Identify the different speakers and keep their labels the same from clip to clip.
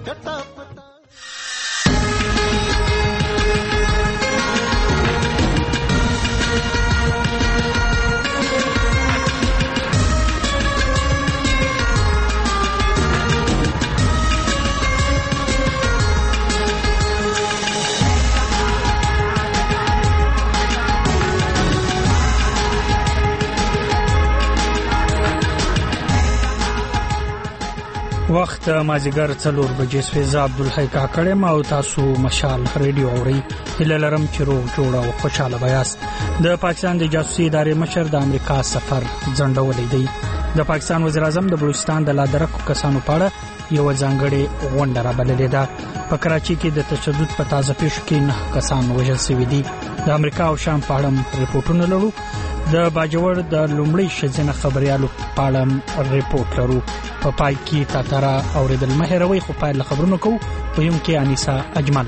Speaker 1: وخت مازیګر 4 بجې فیض عبدالحی کاکړم او تاسو مشال ریډیو اوري. هله لرم چې روغ جوړ او خوشاله بیاست. د پاکستان د جاسوسي ادارې مشر د امریکا سفر ځنډولې دی. د پاکستان وزیر اعظم د بلوچستان د لادرکو کسانو په اړه یو ځانګړې غونډه را بللې ده. په کراچي کې د تشدد په تازه پیښو کې 9 کسان وژل شوي دي. د امریکا او شام په اړه ریپورتونه لرو. د باجوړ د لومړي شزنه خبريالو په اړه ریپورت لرو. په پای کې تاترا اوریدل مهروي خو پای له خبرونو کو په یم کې انیسا اجمل.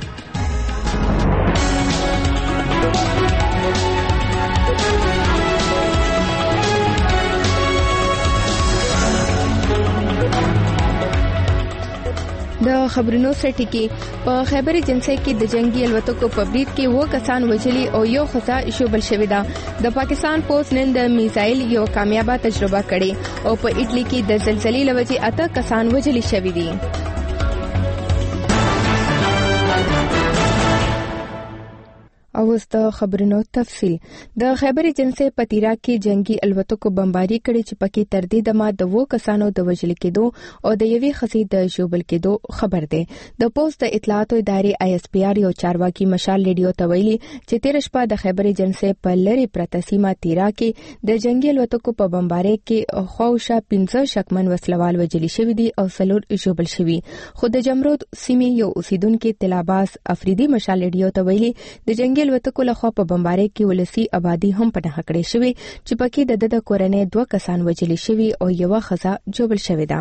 Speaker 2: د خبرونو سټیکی په خیبر جنسه کې د جنگي الوتکو په برید کې و کسان وژلي او یو خزا شوبل شوی دا. د پاکستان پوسټ نن د میزایل یو کامیابه تجربه کړې او په اټلی کې د زلزلې لوجې 8 کسان وژلي شوی دي. او د خبرونو تفصیل. د خیبر جنسه په تیرا کې جنگي الوتکو بمباری کړي چې پکې تر دې دمه د وو کسانو د وژل کېدو او د یوې خزې د شوبل کېدو خبر ده. د پوسټ د اطلاعات ادارې ISPR یو چارواکي مشال ریډیو ته ویلي چې تیر شپه د خیبر جنسه په لری پرته سیمه تیرا کې د جنگي الوتکو په بمباری کې خوښه 15 شکمن وسلوال وژل شوی دي او 4 شوبل شوی. خو د جمرود سیمې یو اوسیدونکو تلاباس افریدي مشال ریډیو ته ویلي د جنگي الوتکو له خوا په بمباری کې ولسی آبادی هم په نخ کړې شوی چې پکې د کورنۍ 2 کسان وژل شوی او یو خزا جوبل شوی ده.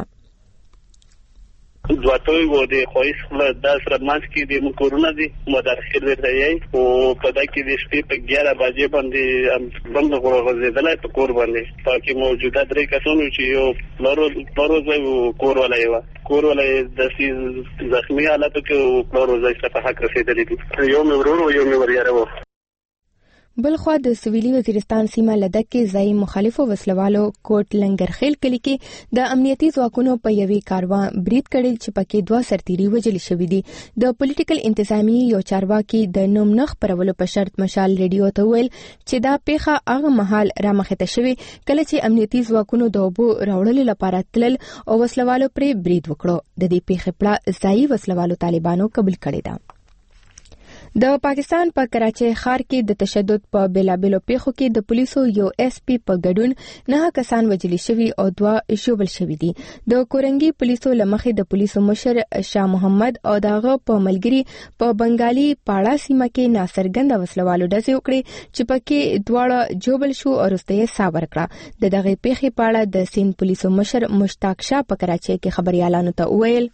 Speaker 3: دواتوي و د خوښ خپل د سرمنځ کې د کورونا دي مدارخیر دی او په دای کې د شپې په 11 بجې باندې بند غوړغځیدل په کور باندې پکې موجوده 3 کسانو چې یو پلورو کور ولای د زخمی حالت کې پلورو ځای په حق رسیدلی دي. یو مورو یو مورياره و.
Speaker 2: بلخوا د سویلي وزیرستان سیمه لدک کې ځای مخالفو وسلوالو کوټ لنګرخیل کلی کې د امنیتي ځواکونو په یوې کاروان برید کړي چې پکې 2 سرتیري وژل شوي دي. د پولیټیکل انتظامی یو چارواکي د نوم نخ پرولو په شرط مشال ریډیو ته ویل چې دا پیښه هغه مهال رامخته شوی کله چې امنیتي ځواکونو د اوبو راوړلو لپاره تلل او وسلوالو پرې برید وکړو. د دې پیښې په ځای وسلوالو طالبانو قبول کړی ده. د پاکستان په کراچۍ ښار کې د تشدد په بلابلو پیښو کې د پولیسو یو SP په ګډون 9 کسان وژل شوي او 2 شوبل شوي دي. د کورنګي پولیسو لمخې د پولیسو مشر شاه محمد او داغه په ملګری په بنگالي پاړه سیمه کې ناصرګند وسلوالو ډزې وکړي چې پکې دواړه جوبل شو او وروسته صابر کړه. دغه پیښې په اړه د سین پولیسو مشر مشتاق شاه په کراچۍ کې خبريالانو ته وویل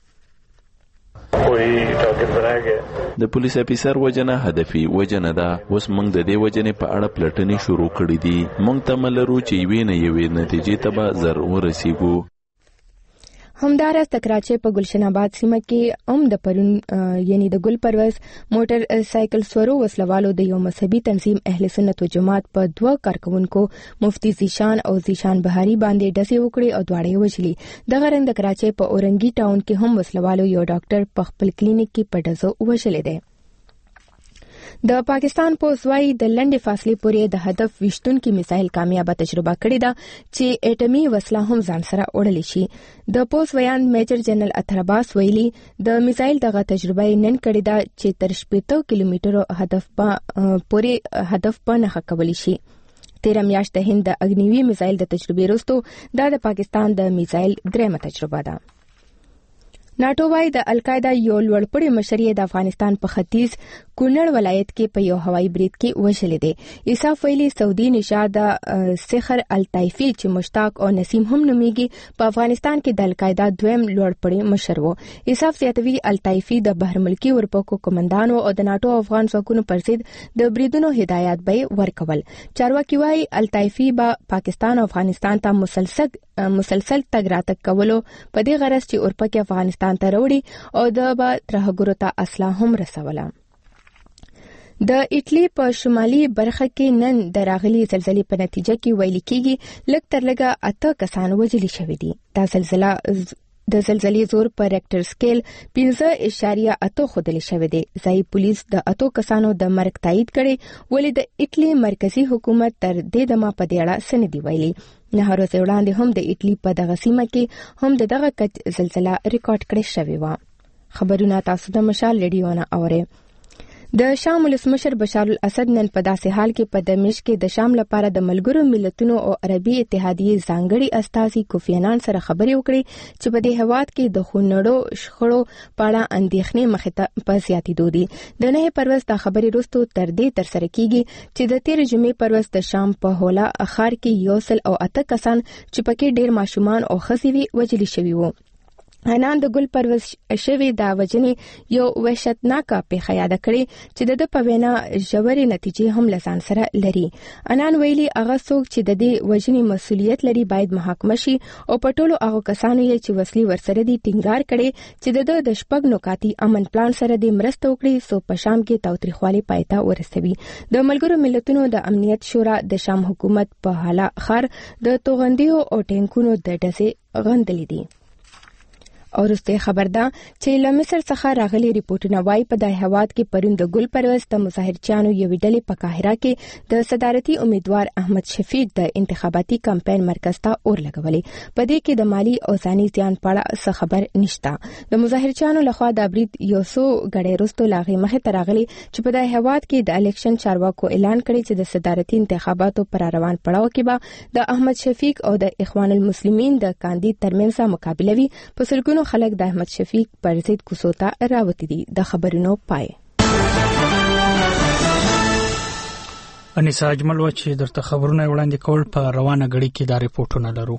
Speaker 4: د پولیس افیسر وجنه هدفي وجنه ده. اوس موږ د دې وجنې په اړه پلټنې شروع کړې دي. موږ تملرو چې یوې نتیجې ته به زر ورسیږو.
Speaker 2: همدارس د کراچۍ په گلشن آباد سیمه کې د پرون یعنی د ګل پرويز موټر سایکل سورو وسلوالو د یو مذهبي تنظیم اهل سنت و جماعت په 2 کارکونکو مفتی زیشان او زیشان بهاري باندې ډزې وکړي او دواړه وژلي. د غرنګ د کراچۍ په اورنګي ټاون کې هم وسلوالو یو ډاکټر په خپل کلینیک کې په ډزو وژلې ده. د پاکستان پولیس وايي د لنډې فاصلې پورې د هدف وشتونکو میزایل کامیابه تجربه کړې ده چې اټومي وسله هم ځان سره وړلې شي. د پولیس ویان میجر جنرال اطهر عباس ویلي د میزایل دغه تجربه نن کړې ده چې تر 70 کیلومترو هدف په نښه کولی شي. 13 میاشت د هند د اګنیوي میزایل د تجربې وروسته د پاکستان د میزایل درېمه تجربه ده. ناټو وايي د القاعده یو لوړپوړی مشر د افغانستان په ختیځ کونړ ولایت کې په یو هوایي برید کې وژل دي. ایساف ویلي سعودي نژاد سخر الطایفي چې مشتاق او نسیم هم نوميږي په افغانستان کې د القاعده دویم لوړپوړی مشر وو. ایساف زیاتوي الطایفي د بهر ملکی ورپوکو کمانډانو او د ناټو افغان ځواکونو پر ضد د بریدونو هدایت به ورکول. چارواکي وايي الطایفي به پاکستان او افغانستان ته مسلسل تګ راتګ کولو په دې غرض چې اورپکي افغانستان افغانستان ته راوړي او د به ترهګرو ته اسلحه هم رسوله. د ایټلی په شمالي برخه کې نن د راغلي زلزلې په نتیجه کې ویل کېږي لږ تر لږه 8 کسان وژل شوي دي. دا زلزلہ د زلزلې زور په ریکټر سکیل 5.8 ښودل شوی دی. ځایي پولیس د 8 کسانو د مرګ تایید کړي ولې د ایټلی مرکزی حکومت تر دې دمه په دې اړه څه نه دی ویلي. نه ورځې وړاندې هم د ایټلی په دغه سیمه کې هم دغه کچ زلزلہ ریکارډ کړی شوی و. خبرونه تاسو د مشال ریډیو نه اورئ. د شام ولسمشر بشار الاسد نن په داسې حال کې په دمشق کې د شام لپاره د ملګرو ملتونو او عربي اتحادیې ځانګړي استازي کوفی عنان سره خبرې وکړې چې په دې هیواد کې د خونړو شخړو په اړه اندېښنې مخې ته په زیاتېدو دي. د 9 پروز د خبرې وروسته تر دې ترسره کیږي چې د 13 جمعې پروز د شام په هولا ښار کې 108 کسان چې پکې ډېر ماشومان او ښځې وي وژل شوي وو. عنان د ګل پروز شوی دا وجنې یو وحشتناکه پیښه یاد کړي چې د په وینا ژورې نتیجې هم لسان سره لري. عنان ویلي هغه څوک چې د دې وجنې مسؤلیت لري باید محاکمه شي او په ټولو هغه کسانو یې چې وسلې ورسره دي ټینګار کړي چې د شپږ نکاتي امن پلان سره د مرسته وکړي سو په شام کې تاوتریخوالي پایته ورسوي. د ملګرو ملتونو د امنیت شورا د شام حکومت په حاله خر د توغندیو او ټینکونو د ډزې غندلې دي. او وروسته خبر ده چې له مصر څخه راغلي ریپورتونه وايي په دای هواد کې پرون د ګل پروز د مظاهرچیانو یو ډلې په قاهره کې د صدارتي امیدوار احمد شفیق د انتخاباتي کمپاین مرکز ته اور لګولې. په دې کې د مالی او ځاني زیان په اړه څه خبر نشته. د مظاهرچیانو لخوا د برید یو څو غړي وروسته لاغي مخې ته راغلي چې په دای هواد کې د الیکشن چارواکو اعلان کړی چې د صدارتي انتخاباتو پر روان پړاو کې به د احمد شفیق او د اخوان المسلمین د کاندید ترمنځ مقابله وي. په سلګونو خلک د احمد شفیق پر ضد کوڅو ته راوتي دي. د خبرونو پای
Speaker 1: انیسا اجمل و چې درته خبرونه وړاندې کول په روانه غړي کې دا ریپورتونه لرو.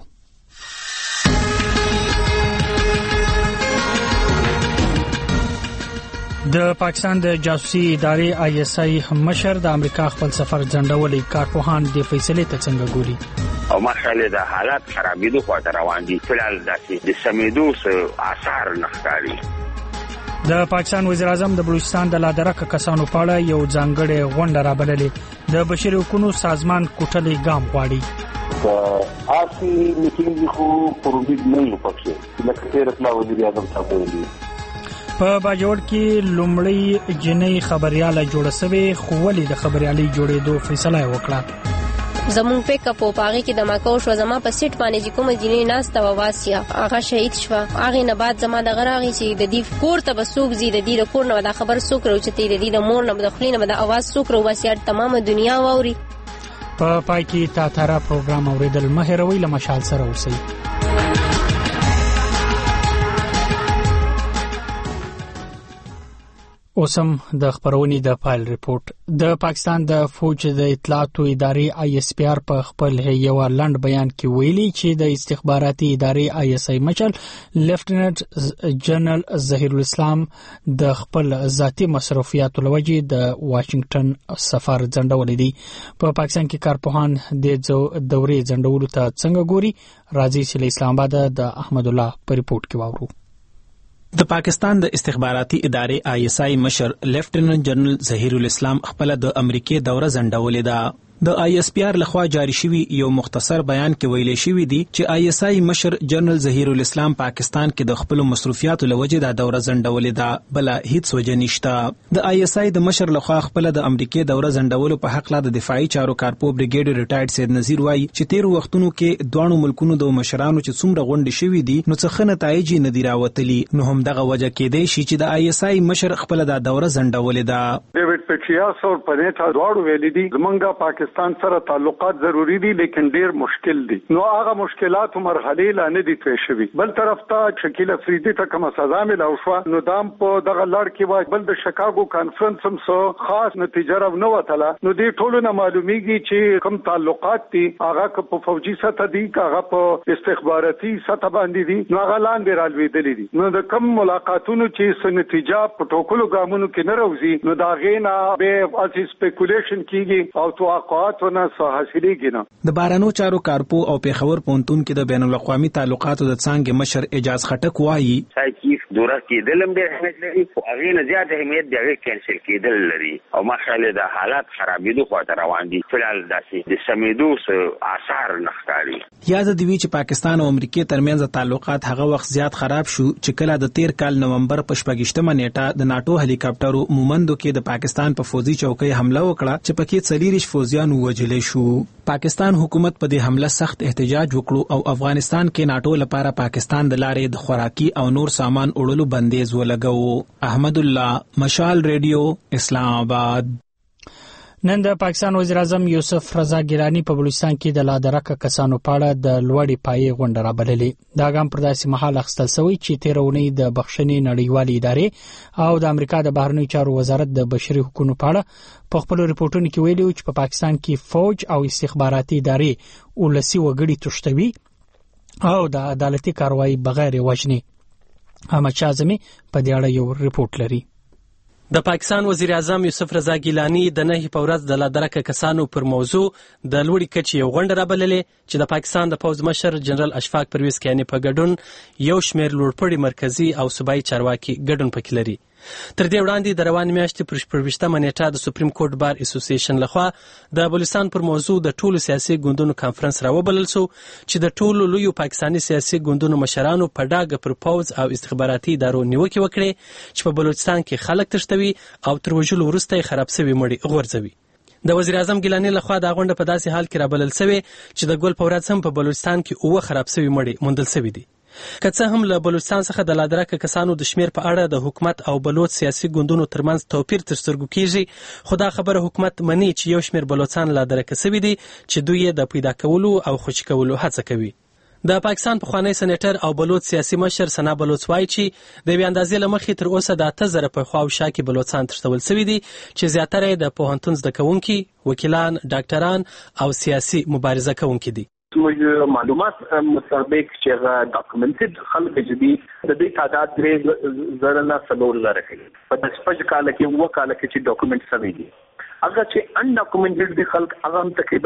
Speaker 1: د پاکستان د جاسوسي ادارې ISI مشر د امریکا خپل سفر ځنډولې. کارپوهان د فیصلې ته څنګه ګوري
Speaker 5: او مخاله د حالات خرابېدو خواته روان دي. فلال د سمیدو آثار نختاري.
Speaker 1: د پاکستان وزیر اعظم د بلوچستان د لادرکه کسانو په اړه یو ځانګړی غونډه رابللې. د بشري حقوقو سازمان کوټلې ګام غواړي.
Speaker 6: آسی میټینګ خو پروګرام نه پکې لکه تیر خپل وزیر اعظم صاحب ویلي.
Speaker 1: په باجوړ کې لومړی جنۍ خبرياله جوړه شوې خو ولې د خبريالي جوړېدو فیصله وکړه.
Speaker 7: زمون په کپو پاغي کې د ماکو شو زما په سیټ باندې چې کوم جنۍ ناسته وواسیا هغه شهید شو. هغه نه بعد زما د غراغي چې د دې کور ته بسوک زی د دې کور نه د خبر سوک رو چې د دې د مور نه د خلینو د आवाज سوک رو واسیا تمام دنیا ووري.
Speaker 1: په پای کې تاتارا پروګرام اوریدل مهروي له مشال سره اوسئ. اوسم د خبرونې د فایل ریپورت. د پاکستان د فوج د اطلاعاتو ادارې ISPR په خپل یو لنډ بیان کې ویلي چې د استخباراتي ادارې ISI مشر لیفټیننټ جنرال ظهیر الاسلام د خپل ذاتی مصرفیاتو لوجې د واشنگټن سفر ځنډولې دي. په پاکستان کې کارپوهان د دورې ځنډولو ته څنګه ګوري راځي چې اسلام آباد د احمد الله په ریپورت کې واورو.
Speaker 8: د پاکستان د استخباراتي ادارې ISI مشر لیفټیننټ جنرال ظهیر الاسلام خپل د امریکای دوره ځنډولې ده. د ISPR لخوا جاری شوی یو مختصر بیان کې ویل شوی دی چې ISI مشر جنرال ظهیر الاسلام پاکستان کې د خپل مصرفیاتو لوجې د دوره ځنډولې ده بل هیڅ وجه نشته. د ISI د مشر لخوا خپل د امریکای دوره ځنډولو په حق لا د دفاعي چارو کارپو بریګیډ ریټایرډ سید نذیر وایي چې تیر وختونو کې دوه ملکونو د مشرانو چې څومره غونډې شوې دي نو څه نتایج نه دی راوتلي. نو هم دغه وجه کې دی چې د ISI مشر خپل د دوره ځنډولې ده.
Speaker 9: ډیوډ پټریاس او پنیټا دواړو ویلي دي زمونږه پاکستان سره تعلقات ضروری دي لیکن ډیر مشکل دي. نو هغه مشکلات مرحله لا نه دي تیر شوي. بل طرف ته شکیل افریدي ته کوم سزا ملو شو نو دام په دغه لړ کې وای بل د شکاګو کانفرنس هم سو خاص نتیجه راو نه وتله. نو دې ټولو نه معلومیږي چې کوم تعلقات دي هغه په فوجي سطح دي هغه په استخباراتي سطح باندې دي نو هغه لاندې رالوېدلې دي. نو د کوم ملاقاتونو چې څه نتیجه په ټوکلو ګامونو کې نه راوځي نو دا غینا به اسی سپیکولیشن کیږي او توقع اطلاعاتونه حاصلېږي نه.
Speaker 8: د بهرنیو چارو کارپو او پیښور پوهنتون کې د بین الاقوامي تعلقاتو د څانګې مشر اعجاز خټک وایي
Speaker 5: سایکیف دوره کېدل د اهمیت لري او هغه نه زیات اهمیت د هغه کینسل کېدل لري او مخاله د حالات خرابېدو خواته روان دي. فلال داسې د سمیدو آثار نخکاری.
Speaker 8: یاد دی وی چې پاکستان او امریکا ترمنځ تعلقات هغه وخت زیات خراب شو چې کله د 13 کال نومبر په 28مه نیټه د ناتو هلیکاپټرو مومندو کې د پاکستان په فوجي چوکۍ حمله وکړه چې پکې 40 فوجیان وژل شو. پاکستان حکومت په دې حمله سخت احتجاج وکړو او افغانستان کې ناتو لپاره پاکستان د لارې د خوراکي او نور سامان وړلو بندیز ولګاوه. احمد الله، مشال ریډیو، اسلام آباد.
Speaker 1: نن د پاکستان وزیر اعظم یوسف رضا ګیلانی په بلوچستان کې د لادرکه کسانو په اړه د لوړې پایې غونډه رابللې. دا ګام پر داسې مهال اخیستل شوی چې 13 اونۍ د بخښنې نړیوالې ادارې او د امریکا د بهرنیو چارو وزارت د بشري حقوقو په اړه په خپل ریپورتونو کې ویلي چې په پاکستان کې فوج او استخباراتي ادارې ولسی وګړي تښتوي او د عدالتي کاروایی بغیر وجني. احمد شاه اعظمي په دې اړه یو ریپورت لري.
Speaker 10: د پاکستان وزیر اعظم یوسف رضا ګیلانی د 9 په ورځ د لادرکه کسانو پر موضوع د لوړې کچې یو غونډه رابللې چې د پاکستان د پوځ مشر جنرال اشفاق پرویز کیانی په ګډون یو شمېر لوړپوړي مرکزی او صوبایي چارواکي ګډون پکې لري. تر دې وړاندې د روان میاشتې پر 28مه نیټه د سپریم کورټ بار اسوسییشن لخوا د بلوچستان پر موضوع د ټولو سیاسي ګوندونو کانفرنس راوبلل شو چې د ټولو لویو پاکستاني سیاسي ګوندونو مشرانو په ډاګه پر پوځ او استخباراتي ادارو نیوکې وکړې چې په بلوچستان کې خلک تښتوي او تر وژلو وروسته خراب شوي مړي غورځوي. د وزیر اعظم ګیلانی لخوا دا غونډه په داسې حال کې رابلل شوې چې د ګل په ورځ هم په بلوچستان کې 9 خراب شوي مړي موندل شوي دي. که څه هم له بلوچستان څخه د لادرکه کسانو د شمیر په اړه د حکومت او بلوچ سیاسي ګوندونو ترمنځ توپیر تر سترګو کیږي، خو دا خبره حکومت مني چې یو شمیر بلوچستان لادرکه شوي دي چې دوی یې د پیدا کولو او خوشي کولو هڅه کوي. د پاکستان پخوانی سېنیټر او بلوچ سیاسي مشر ثنا بلوچ وایي چې د یوې اندازې له مخې تر اوسه د 8000 په خوا او شا کې بلوچستان تښتول شوي دي چې زیاتره یې د پوهنتون زده کوونکي، وکیلان، ډاکټران او سیاسي مبارزه کوونکي دي.
Speaker 11: موږ معلومات مطابق چې ډاکومنټډ خلک جدي د دې تعداد 3,000 کوي په 10 کال کې 9 کال کې چې ډاکومنټ سوي دي. اگر چې ان ډاکومنټډ دي خلک هغه تقریبا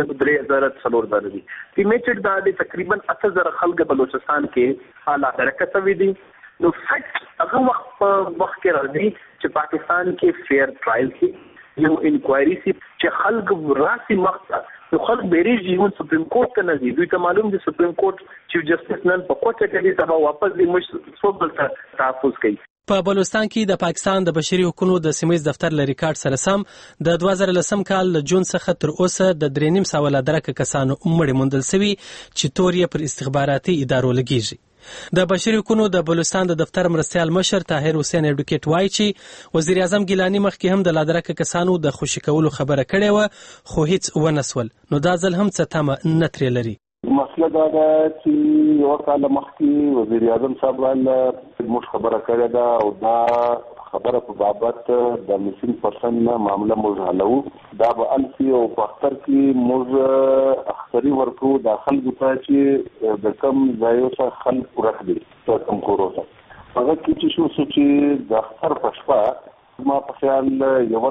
Speaker 11: 3,000 دي. پیمیټډ دا تقریبا 8000 خلک بلوچستان کې حالات راکټوي دي. نو فیکټ هغه وخت کې راځي چې پاکستان کې فیر ټرایل کې یو انکوایري سي چې خلک راسي مقصد نو خلک بیریږي یو سپریم کورټ ته نه دي. دوی ته معلوم دي سپریم کورټ چیف جسټس نن په کوټه کې دي سبا واپس دي مش سوبل ته تحفظ کوي.
Speaker 10: په بلوچستان کې د پاکستان د بشري حقوقو د سیمایي دفتر له ریکارډ سره سم د 2010 کال له جون څخه تر اوسه د 3.5 لادرکه کسانو مړي موندل شوي چې تور یې پر استخباراتي ادارو لګیږي. د بشري حقوقو د بلوچستان د دفتر مرستیال مشر طاهر حسین اډوکیټ وایي چې وزیر اعظم ګیلانی مخکې هم د لادرکه کسانو د خوشي کولو خبره کړې و خو هیڅ ونسول. نو دا ځل هم څه تمه نه ترې لري.
Speaker 6: مسله دا ده چې یو کال مخکې وزیر اعظم صاحب موږ خبره کړې ده او دا خبره په بابت د مسلم پرسن معامله موږ حلو. دا به الفي او په اختر کې موږ اختري ورکو د خلکو ته چې د کم ځایو څخه خلک ورکړي کم کورو ته هغه کې چې شو چې د اختر په شپه ما په خیال یو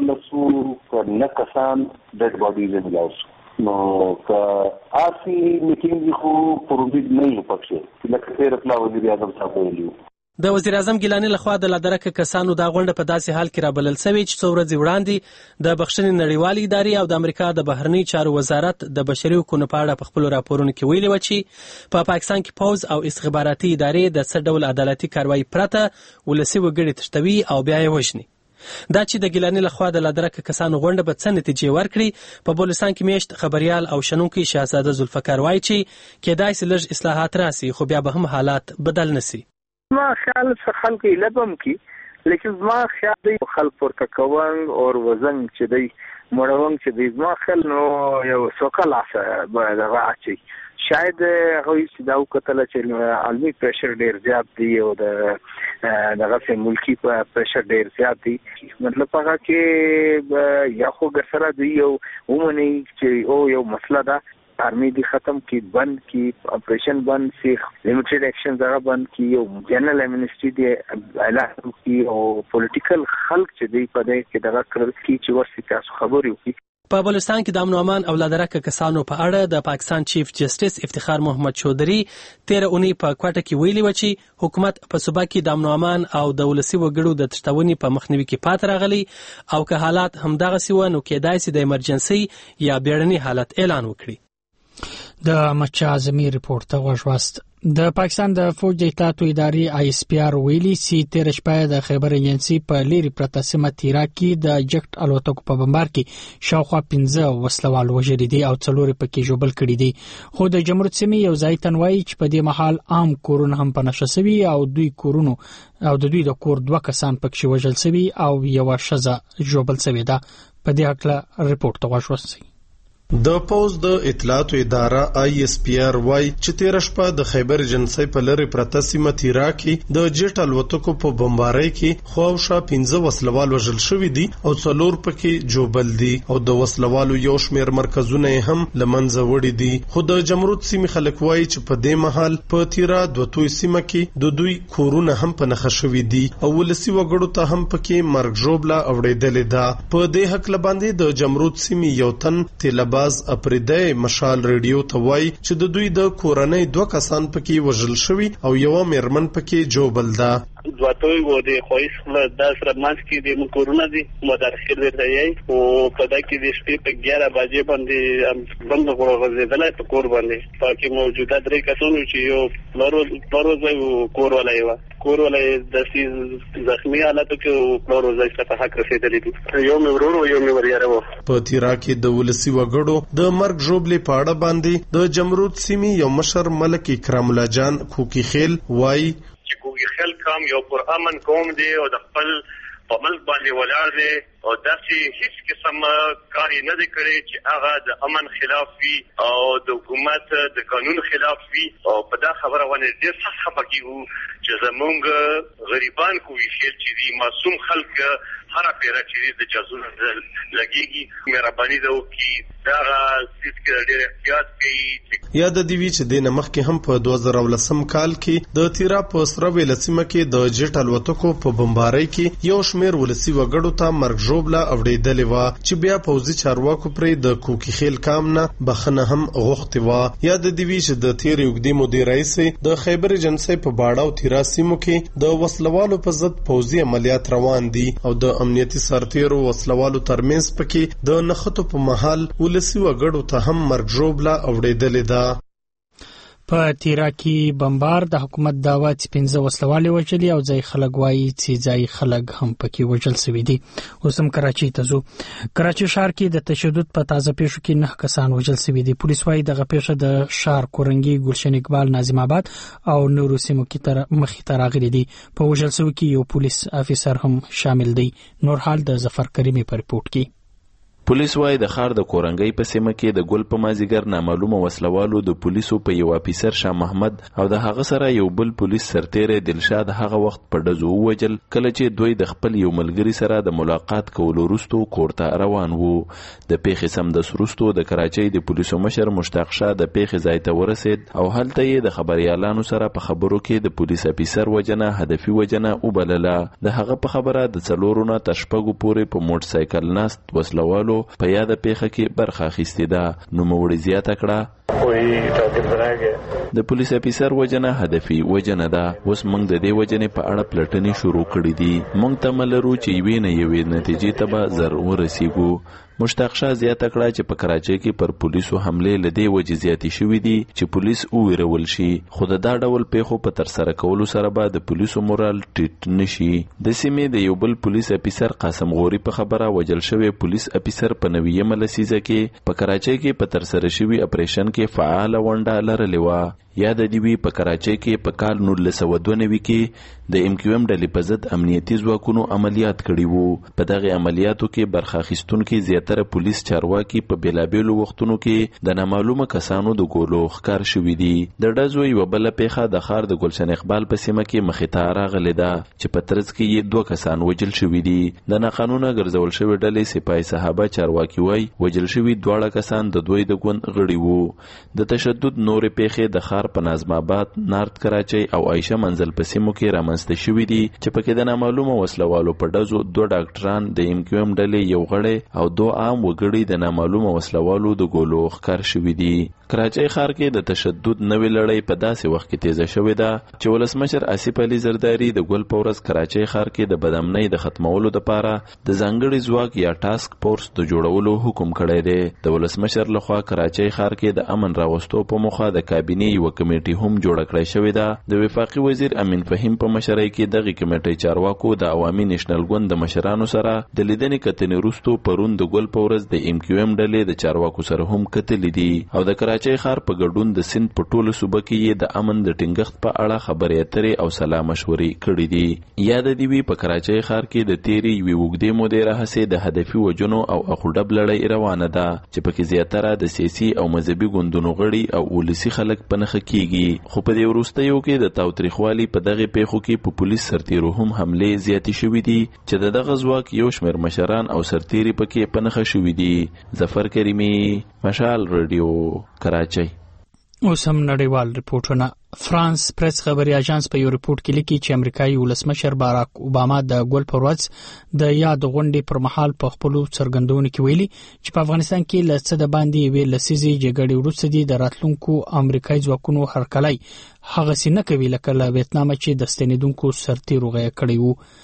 Speaker 6: لسو نه کسان ډیډ باډیز ملاو شو. نو که آسی میټینګ خو پروبید نه یو پکې لکه تیر پلا وزیر اعظم صاحب ویلي.
Speaker 10: د وزیر اعظم ګیلانی لخوا د لادرکه کسانو دا غونډه په داسې حال کې رابلل شوې چې څو ورځې وړاندې د بخښنې نړیوالې ادارې او د امریکا د بهرنی چارو وزارت د بشري حقوقو په اړه په خپل راپورونو کې ویلي و چې په پاکستان کې پوځ او استخباراتي ادارې د څه ډول عدالتي کاروایی پرته ولسی وګړي تښتوي او بیا یې وژني. دا چې د ګیلانی لخوا د لادرکه کسانو غونډه به څه نتیجې ورکړي. په بلوچستان کې میشت خبريال او شنونکي شهزاده ذوالفقار وایي چې کېدای شي لږ اصلاحات راسي خو بیا به هم حالات بدل نشي.
Speaker 11: ما خیال څه خلک لبم کی لیکن ما خیال دی خلک ورته کوون او وزن چې دی مړون چې دی ما خیال نو یو سوکل اسه دغه اچي شاید هغه چې دا وکړل چې عالمي پریشر ډیر زیات دی او دغه ملکی پریشر ډیر زیات دی. مطلب هغه کې یا خو ګسره دی یو ومني چې او یو مسله ده آرمی دی ختم کی بند کی آپریشن بند سی لیمیٹڈ ایکشن زغه بند کی او جنرال امنیسٹی دی اعلان کی او پولیټیکل خلق چې دی په دې کې دغه کړل کی چې ورسې تاسو خبرې وکړي
Speaker 10: په بلوچستان کې د امن او امان او لادرکه کسانو په اړه د پاکستان چیف جسټس افتخار محمد چودھری 13 اونۍ په کوټه کې ویلي و چې حکومت په صوبه کې د امن او امان او د ولسي وګړو د تشتونې په مخنیوي کې پات راغلی او که حالات همدغه سی و نو کېدای سي د ایمرجنسي یا بیړني حالت اعلان وکړي.
Speaker 1: د مچا اعظمي ریپورت ته غوښوست. د پاکستان د فوج د اطلاعاتو ادارې ISPR ویلي چې 13 شپه د خیبر ایجنسي په لیري پرته سیمه تیرا کې د جټ الوتکو په بمبار کې شاوخوا 15 وسلوال وژلي دي او 4 پکې ژوبل کړي دي. خو د جمهوریت سیمې یو ځای تنوي چې په دې محل عام کورونه هم په نشه سوي او دوی کورونو او د دوی د کور 2 کسان پکې وژل سوي او یو شزه ژوبل سوي ده. په دې حق ریپورت ته غوښوست.
Speaker 12: د پوز د اطلاعاتو اداره ISPR وای چې 13 شپه د خیبر ایجنسي په لری پرته سیمه تیرا کې د جټ الوتکو په بمبارۍ کې خواوشا 15 وسلوال وژل شوی دي او 4 پکې جوبل دي او د وسلوالو یو شمیر مرکزونه هم لمنځه وړي دي. خو د جمهوریت سیمې خلک وای چې په دې محل په تیرا دوتوي سیمه کې د دوی کورونه هم په نخښه شوی دي او ولسی وګړو ته هم پکې مرګ جوبلا اوړېدل ده. په دې حق لباندې د جمهوریت سیمې یو تن طلباز اپریدای مشال ریډیو ته وای چې د دوی د کورنۍ 2 کسان پکې وژل شوی او یو میرمن پکې جوبل ده.
Speaker 3: دواتوي و د خوښ له 10 رمضان کې د مکورونه دي مدرخیر ورته او په دا کې د شپې په 11 بجې باندې بند غوړغځیدل په کور باندې پکې موجوده 3 کسانو چې یو پلوروزای کور ولای و کور ولای د زخمی حالت کې پلوروزای څخه حق رسیدلی دي. یو مې ورور او یو مې وریاره و.
Speaker 12: په تیرا کې د ولسی وګړو د مرګ جوړلې پاړه باندې د جمهوریت سیمې یو مشر ملک اکرام الله جان کوکی خیل وای
Speaker 13: چې کوکی خیل کام یو پر امن قوم دی او د خپل په ملک باندې ولاړ دی او داسې هیڅ قسم کار نه دی کړی چې هغه د امن خلاف وي او د حکومت د قانون خلاف وي او په دا خبره باندې ډېر سخت خفه کیږو چې زمونږ غریبان کوي چې دي معصوم خلک هر پیرا چې د جزونه لګيږي مهرباني ده وکي دا سیس کې ډېر احتیاط کوي.
Speaker 12: یاد دی وی چې د نمخ کې هم په 2010 کال کې د تیرا په سره ولسمه کې د جټ الوتکو په بمبارۍ کې یو شمیر ولسی وګړو ته مرګ جوړلا اوړېدلې و چې بیا پوځي چارواکو پرې د کوکی خیل کام نه بخنه هم غوښتي و. یاد دی وی چې د تیر یوګدي مدیر رئیس د خیبر ایجنسي په باړه او تیرا سیمو کې د وسلوالو په ضد پوځي عملیات روان دي او د امنیتي سرتیرو وسلوالو ترمنځ پکې د نخښتو په محل ولسی وګړو ته هم مرګ جوړلا اوړېدلې ده.
Speaker 1: په تیرا کې بمبار د حکومت دعوا چې 15 وسلوال وژلي او ځای خلک وایي چې ځای خلک هم پکې وژل شوي دي. اوس هم کراچي ته ځو. کراچي ښار کې د تشدد په تازه پیښو کې 9 کسان وژل شوي دي. پولیس وایي دغه پیښه د ښار کورنګي ګلشن اقبال ناظم آباد او نورو سیمو کې مخې ته راغلي دي. په وژل شوي کې یو پولیس افیسر هم شامل دی. نور حال د ظفر کریمي په ریپورت کې.
Speaker 4: پولیس وايي د ښار د کورنګي په سیمه کې د ګل په مازیګر نامعلومه وسلوالو د پولیسو په یو افیسر شاه محمد او د هغه سره یو بل پولیس سرتیر دلشاد هغه وخت په ډزو وجل کله چې دوی د خپل یو ملګری سره د ملاقات کولو وروسته کورته روان وو. د پیښې سم د سروستو د کراچۍ د پولیسو مشر مشتاق شاه د پیښې ځای ته ورسید او هلته یې د خبريالانو سره په خبرو کې د پولیس افیسر وجنه هدفي وجنه وبلله. د هغه په خبره د 4 نه تر 6 پورې په موټر سایکل ناست وسلوالو په یاد پیښه کې برخه اخیستې ده. نو موړي زیاته کړه د پولیس افیسر وجنه هدفي وجنه ده. اوس موږ د دې وجنې په اړه پلټنې شروع کړې دي. موږ تمه لرو چې یوې نتیجې ته به زر ورسیږو. مشتاق شاه زیاته کړه چې په کراچۍ کې پر پولیسو حمله لدې وجې زیاتې شوې دي چې پولیس وویرول شي. خو دا ډول پیښو په تر سره کولو سره به د پولیسو مورال ټیټ نشي. د سیمې د یو بل پولیس افیسر قاسم غوري په خبره وجل شوی پولیس افیسر په 90 لسیزه کې په کراچۍ کې په تر سره شوی اپریشن کې فعال ونډه لرلې و. یاد دی وی په کراچۍ کې په کال 1992 کې د MQM ډلې په ضد امنیتي ځواکونو عملیات کړي وو. په دغه عملیاتو کې برخه اخیستونکي زیاتره پولیس چارواکي په بیلابېلو وختونو کې د نامعلومه کسانو د ګولو ښکار شوي دي. د ډزو یوه بله پیښه د ښار د ګلشن اقبال په سیمه کې مخې ته راغلې ده چې په ترڅ کې یې 2 کسان وژل شوي دي. د ناقانونه ګرځول شوي ډلې سپاه صحابه چارواکي وایي وژل شوي 2 کسان د دوی د ګوند غړي وو. د تشدد نورې پیښې د ښار ښار په نظم آباد، نارت کراچۍ او عایشه منزل په سیمو کې رامنځته شوي دي چې پکې د نامعلومه وسلوالو په ډزو 2 ډاکټران، د MQM ډلې یو غړی او 2 عام وګړي د نامعلومه وسلوالو د ګولو ښکار شوي دي. کراچۍ ښار کې د تشدد نوې لړۍ په داسې وخت کې تیزه شوې ده چې ولسمشر آصف علي زرداري د ګل په ورځ کراچۍ ښار کې د بدامنۍ د ختمولو لپاره د ځانګړي ځواک یا ټاسک فورس د جوړولو حکم کړی دی. د ولسمشر لخوا کراچۍ ښار کې د امن راوستو په موخه د کابینې یو کمیټي هم جوړه کړې شوې ده. د وفاقي وزیر امین فهیم په مشرۍ کې دغه کمیټي چارواکو د عوامي نېشنل ګوند د مشرانو سره د لیدنې کتنې وروسته پرون د ګل په ورځ د MQM ډلې د چارواکو سره هم کتلې دي او د کراچۍ ښار په ګډون د سند په ټولو صوبه کې د امن د ټینګښت په اړه خبرې اترې او سلا مشورې کړې دي. یاد دی وی په کراچۍ ښار کې د تیری یوې اوږدې مودې راهیسې د هدفي وجنو او اخوډب لړۍ روانه ده چې پکې زیاتره د سیاسي او مذهبي ګوندونو غړي او ولسي خلک په نښه کیږي. خو په دې وروستیو کې د تاوتریخوالي په دغه پیښو کې په پولیس سرتیرو هم حملې زیاتې شوې دي چې دغه ځواک یو شمېر مشران او سرتیري پکې په نښه شوي دي. ظفر کریمي، مشال رادیو، کراچۍ.
Speaker 1: اوس هم نړیوال رپورټونه. فرانس پریس خبري اژانس په یو رپورټ کې لیکي چې امریکایي ولسمشر باراک اوباما د ګول پر ورځ د یاد غونډې پر مهال په خپل څرګندونو کې ویلي چې په افغانستان کې له څه د باندې ویل لسیزي جګړې وروسته دي د راتلونکو امریکایي ځواکونو هرکلی هغه سینه کوي لکه له ویتنام چې د ستنیدونکو سرتیرو غیا کړی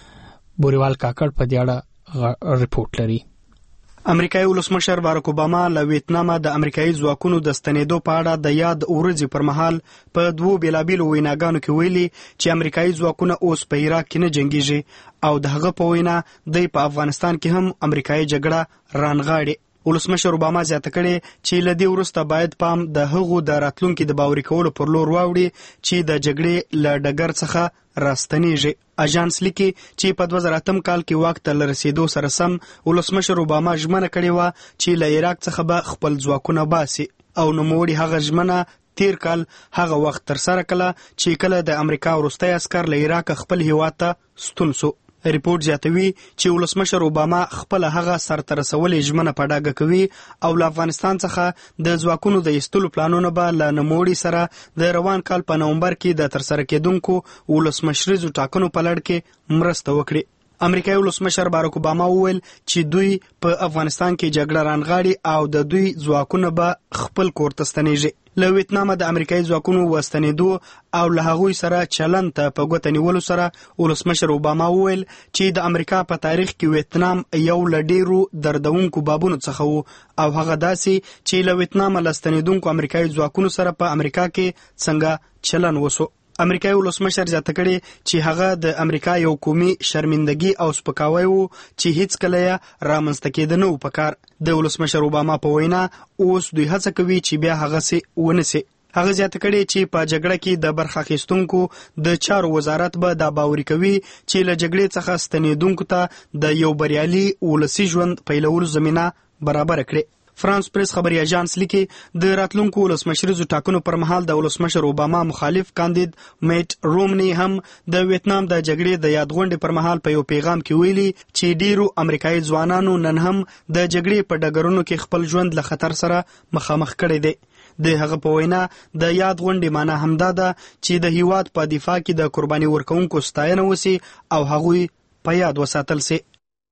Speaker 1: وو. بوریوال کاکړ په دې اړه رپورټ لري.
Speaker 14: امریکایي ولسمشر باراک اوباما له ویتنام د امریکایي ځواکونو د ستنېدو په اړه د یاد ورځې پر مهال په 2 بیلابیلو ویناګانو کې ویلي چې امریکایي ځواکونه اوس په عراق کې نه جنګیږي او د هغه په وینا د په افغانستان کې هم امریکایي جګړه رانغاړي. ولسمشر اوباما زیاته کړې چې له دې وروسته باید پام د هغو د راتلونکو د باوري کولو پر لور واوړي چې د جګړې له ډګر څخه راستنیږي. اژانس لیکي چې په 2008 کال کې واک ته رسیدو سره سم ولسمشر اوباما ژمنه کړې و چې له عراق څخه به خپل ځواکونه باسي او نوموړي هغه ژمنه تیر کال هغه وخت تر سره کړه چې کله د امریکا وروستي عسكر له عراق خپل هیواد ته ستون شو. ریپورت زیاتوي چې ولسمشر اوباما خپل هغه سرته رسولې ژمنه په ډاګه کوي او له افغانستان څخه د ځواکونو د ایستلو پلانونه به له نوموړي سره د روان کال په نومبر کې د ترسره کېدونکو ولسمشریزو ټاکنو په لړ کې مرسته وکړي. امریکایي ولسمشر باراک اوباما وویل چې دوی په افغانستان کې جګړه رانغاړي او د دوی ځواکونه به خپل کور ته ستنیږي. له ویتنام د امریکایي ځواکونو وستنېدو او له هغوی سره چلن ته په ګوته نیولو سره ولسمشر اوباما وویل چې د امریکا په تاریخ کې ویتنام یو له ډیرو دردونکو بابونو څخه وو او هغه داسې چې له ویتنام له ستنېدونکو امریکایي ځواکونو سره په امریکا کې څنګه چلن وسو. امریکایي ولسمشر زیاته کړې چې هغه د امریکا یو قومي شرمندګي او سپکاوی وو چې هیڅ کله یې رامنځته کېده نه و پکار. د ولسمشر اوباما په وینا اوس دوی هڅه کوي چې بیا هغه سي ونسي. هغه زیاته کړې چې په جګړه کې د برخه اخیستونکو د چارو وزارت به دا باوري کوي چې له جګړې څخه ستنېدونکو ته د یو بریالي ولسي ژوند پیلولو زمینه برابر کړي. فرانس پریس خبري اژانس لیکي د راتلونکو ولسمشریزو ټاکنو پر مهال د ولسمشر اوباما مخالف کاندید میټ رومني هم د ویتنام د جګړې د یاد غونډې پر مهال په یو پیغام کې ویلي چې ډیرو امریکایي ځوانانو نن هم د جګړې په ډګرونو کې خپل ژوند له خطر سره مخامخ کړی دی. د هغه په وینا د یاد غونډې معنی همدا ده چې د هیواد په دفاع کې د قرباني ورکونکو ستاینه وسی او هغوی په یاد وساتل سي.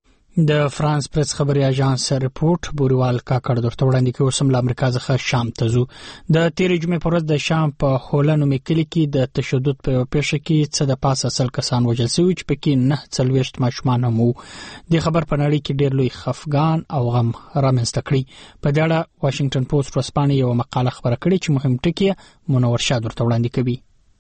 Speaker 1: د فرانس پریس خبري اژانس رپورټ بوریوال کاکړ درته وړاندې کوي. اوس هم له امریکا څخه شام ته ځو. د تیرې جمعې پر ورځ د شام په هولن میکلي کې د تشدد په پیښه کې څه د پاسه اصل کسان وژل شوي چې پکې 49 ماشومان هم وو. د خبر په نړۍ کې ډېر لوی خفګان او غم رامنځته کړی. په دې اړه واشنگټن پوسټ ورځپاڼه یو مقاله خبره کړې چې مهم ټکی منور شاه درته وړاندې کوي.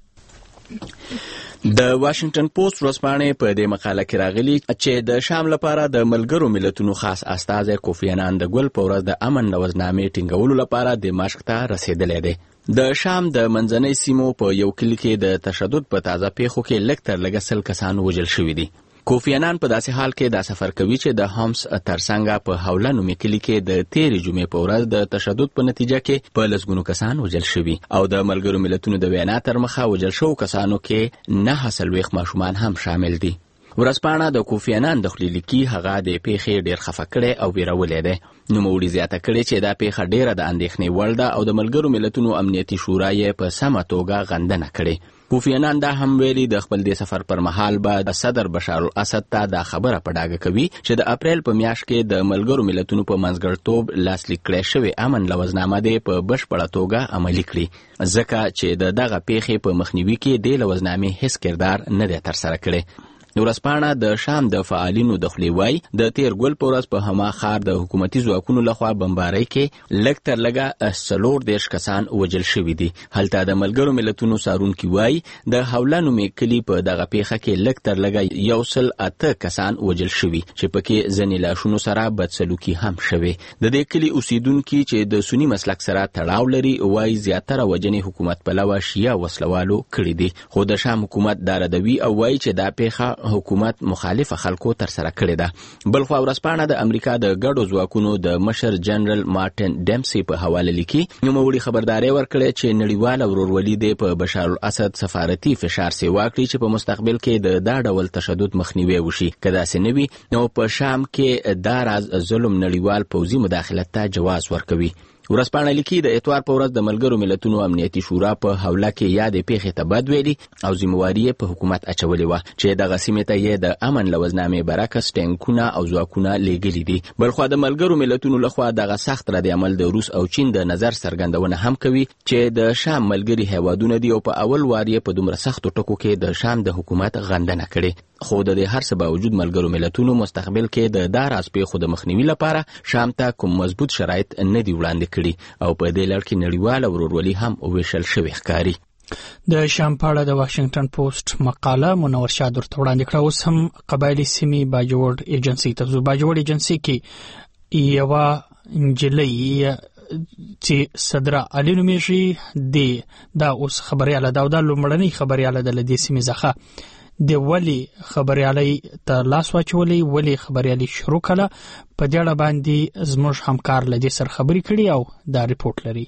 Speaker 15: د واشنگټن پوسټ ورځپاڼې په دې مقاله کې راغلي چې د شام لپاره د ملګرو ملتونو خاص استازی کوفی انان د ګل په ورځ د امن نوځنامې ټینګولو لپاره دمشق ته رسیدلی دی. د شام د منځنۍ سیمو په یو کلي کې د تشدد په تازه پیښو کې لږ تر لږه 100 کسان وژل شوي دي. کوفی انان په داسې حال کې دا سفر کوي چې د هومس ترڅنګ په حوله نومي کلي کې د تیرې جمعې په ورځ د تشدد په نتیجه کې په لسګونو کسان وژل شوي او د ملګرو ملتونو د وینا تر مخه وژل شوو کسانو کې 9 ماشومان هم شامل دي. ورځپاڼه د کوفی عنان د خلیل کی هغه د پیښې ډیر خفه کړي او ویرولې ده. نو موړي زیاته کړي چې دا پیښه ډیره د اندېښنې وړ ده او د ملګرو ملتونو امنیتي شورا یې په سمه توګه غندنه کړي. کوفی عنان دا هم ویلي د خپل د سفر پر مهال به صدر بشار الاسد ته دا خبره په ډاګه کوي چې د اپریل په میاشت کې د ملګرو ملتونو په منځګړیتوب لاسلیک کړی شوی امن لوزنامه دی په بشپړه توګه عملي کړي، ځکه چې دغه پیښې په مخنیوي کې د لوزنامې هیڅ کردار نه دی ترسره کړی. ورځپاڼه د شام د فعالینو د خولې وای د تیر ګل په ورځ په هما ښار د حکومتي ځواکونو لخوا بمبارۍ کې لږ تر لږه 40 کسان وژل شوي دي. هلته د ملګرو ملتونو څارونکي وای د حوله نومې کلي په دغه پیښه کې لږ تر لږه 108 کسان وژل شوي چې پکې ځینې لاشونو سره بدسلوکي هم شوي. د دې کلي اوسیدونکي چې د سنی مسلک سره تړاو لري وای زیاتره وجنې حکومت پلوه شیعه وسلوالو کړي دي، خو د شام حکومت دا ردوي او وای چې دا پیښه حکومت مخالفه خلکو تر سره کړی ده. بل خو ورځپاڼه د امریکا د ګډو ځواکونو د مشر جنرال مارټن ډیمسي په حواله لیکي نوموړي خبرداري ورکړي چې نړیوال ورورولي د په بشار الاسد سفارتي فشار سیوا کړی چې په مستقبل کې د دا ډول تشدد مخنیوي وشي. کدا سنوي نو په شام کې دا راز ظلم نړیوال پوځي مداخلت ته جواز ورکوي. ورځپاڼه لیکي د اتوار په ورځ د ملګرو ملتونو امنیتي شورا په حواله کې یادې پیښې ته بد ویلي او ذمہواري په حکومت اچولې وه چې دغه سیمې ته یې د امن لوزنامې برعکس ټینکونه او ځواکونه لیږلي دي. بلخوا د ملګرو ملتونو لخوا دغه سخت رد عمل د روس او چین د نظر څرګندونه هم کوي چې د شام ملګري هیوادونه دي او په اول وار یې په دومره سختو ټکو کې د شام د حکومت غندنه کړې. خو د دې هر څه باوجود ملګرو ملتونو مستقبل کې د دا راز پیښو د مخنیوي لپاره شام ته کوم مضبوط شرایط نه دی وړاندې کړي او په دې لړ کې نړیواله ورورولي هم ویشل شوی ښکاري.
Speaker 1: د شام په اړه د واشنگټن پوسټ مقاله منور شاه درته وړاندې کړه. اوس هم قبایلي سیمې باجوړ ایجنسي ته ځو. باجوړ ایجنسي کې یوه نجلۍ چې صدرا علي نومیږي دا اوس خبرياله دا د لومړنۍ خبرياله د لدې سیمې ځخه د ولی خبريالي ته لاس واچولې ولی خبريالي شروع کړه. په دې اړه باندې زموږ همکار لدې سر خبري کړي او دا ریپورت لري.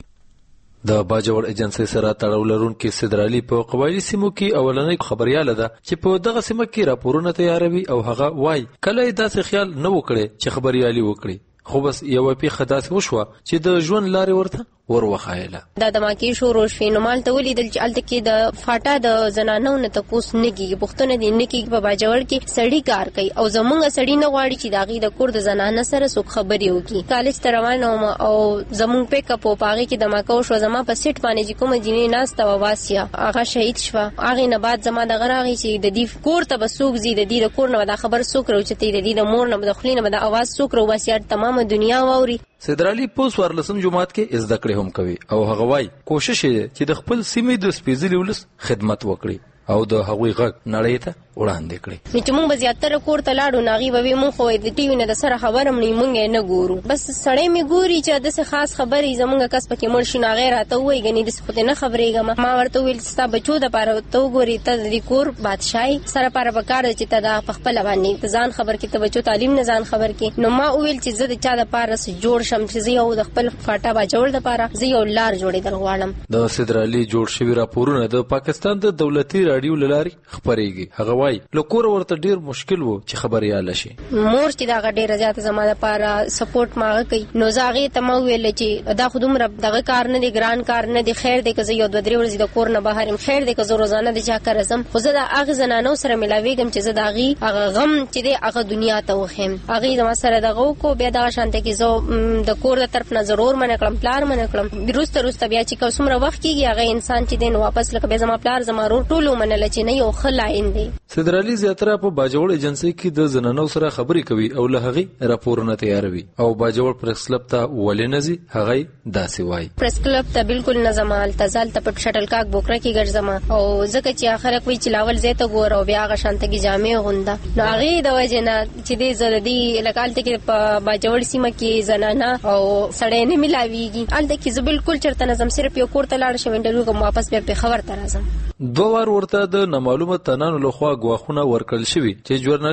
Speaker 16: د باجوړ ایجنسي سره تړاو لرونکي صدرالي په قبایلی سیمو کې اولنۍ خبرياله ده چې په دغه سیمه کې راپورونه تیاروي او هغه وای کله داسې خیال نه وکړي چې خبريالي وکړي، خو بس یو پیښه داسې وشوه چې د ژوند لارې ورته وروخایله.
Speaker 7: دا د ماکی شروع شوی نو مال ته ولیدل چې الته کې د فاټا د زنانو نه تپوس نګي پښتون دي نګي په باجوړ کې سړی کار کوي او زمونږ سړی نه غواړي چې داغي د کور د زنانه سره څوک خبري وکي. کالج ته روانه او زمونږ په کپو پاغي کې د ماکو شو زما په سیټ باندې چې کوم جنې ناس ته واسیا هغه شهید شو. هغه نه بعد زما د غراغي چې د دې کور ته بسوک زی د دې کور نه دا خبر سوک روچته د دې د مور نه د خلینه د आवाज سوک رو واسیا تمام دنیا ووري.
Speaker 16: صدرالي په 14 جمعات کې زده کړې هم کوي او هغه وای کوشش یې چې د خپل سیمې د سپېڅلي ولس خدمت وکړي او د هغوی غږ نړۍ ته وړاندې کړي.
Speaker 7: چې موږ به زیاتره کور ته لاړو ناغي به موږ خو د ټي وي نه د سره خبرم نه موږ نه ګورو، بس سړی می ګوري چې د څه خاص خبرې زمونږ کس پکې مړ شي نه غیر راته وای غني د خو نه خبرېګم. ما ورته ویل ستا بچو د پاره ته ګوري ته د کور بادشاہي سره پاره وکړ چې ته د خپل باندې ځان خبر کې ته بچو تعلیم نه ځان خبر کې. نو ما ویل چې زه د چا د پاره جوړ شم چې زه یو د خپل فاټا باجوړ د پاره زه یو لار جوړې درغواړم.
Speaker 16: د صدرالي جوړ شوی راپورونه د پاکستان د دولتي رادیو لاري خبرېږي. هغه وای لکور ورته ډیر مشکل وو چې خبرياله شي.
Speaker 7: مور چې دا ډیره زیاته زماده لپاره سپورټ ماغه کوي نو زاغه ته مو ویل چې دا خودم رب دغه کار نه دی ګران کار نه دی خیر دی که زه یو د درې ورځې د کور نه بهرم خیر دی که زه روزانه د چا کارزم خو زه د هغه زنانو سره ملاویږم چې زه داغي هغه غم چې دی هغه دنیا ته وخم هغه زما سره دغه کو بیا د شانته کې زه د کور د طرف نه ضرور منه کړم پلار منه کړم روسته بیا چې کومره وخت کېږي هغه انسان چې دین واپس لکه به زما پلار زما رور ټولو منل چې نه یو خلاین دی.
Speaker 16: صدرالي زیاتره په باجوړ ایجنسي کې د زنانو سره خبرې کوي او له هغه راپورونه تیاروي او باجوړ پریس کلب ته ولې نزي هغه داسې وای.
Speaker 7: پریس کلب ته بالکل نظم التزال ته په شټل کاک بوکره کې ګرځم او ځکه چې اخر کوي چې لاول زیته ګور او بیا هغه شانته کې جامع غونډه نو هغه د وجه نه چې دې زلدي لکالته کې په باجوړ سیمه کې زنانه او سړی نه ملاويږي الته کې زه بالکل چرته نظم صرف یو کور ته لاړ شم انټرویو کوم واپس به خبر ته راځم.
Speaker 16: دوه وار ورته د نامعلومه تنانو لخوا غواخونه ورکړل شوی چې ژورنالیزم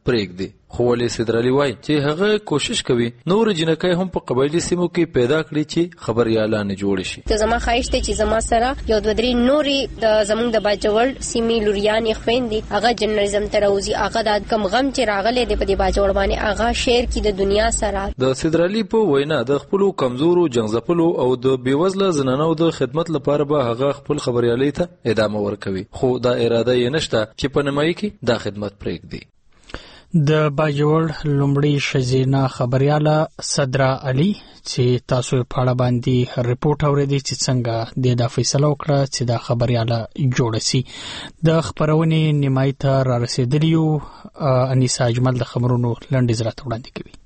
Speaker 16: پرېږدي. خو ولې سیدرالي وایي چې هغه کوشش کوي نور جنکۍ هم په قبایلي سیمو کې پیدا کړي چې خبریالان جوړ شي.
Speaker 7: ته زما خواهش دی چې زما سره یو دوه درې نورې د زمونږ د باجوړ سیمې لوریانې خویندې هغه جرنالیزم ته راوځي، هغه د کم غم چې راغلی دی په دې باجوړ باندې هغه شعر کې د دنیا سره. د
Speaker 16: سیدرالي په وینا د خپلو کمزورو جنګځپلو او د بېوزله زنانو د خدمت لپاره به هغه خپل خبریالۍ ته ادامه ورکوي، خو دا اراده یې نشته چې په نیمایي کې دا خدمت پرېږدي.
Speaker 1: د باجوړ لومړی ښځینه خبریاله صدرا علي چې تاسو په اړه باندې ریپورت اوریدي چې څنګه د فیصله وکړه چې دا خبریاله جوړه سي. د خبرونې نیمایي ته را رسیدلی یو. انیسا اجمل د خبرونو لنډیز راته وړاندې کوي.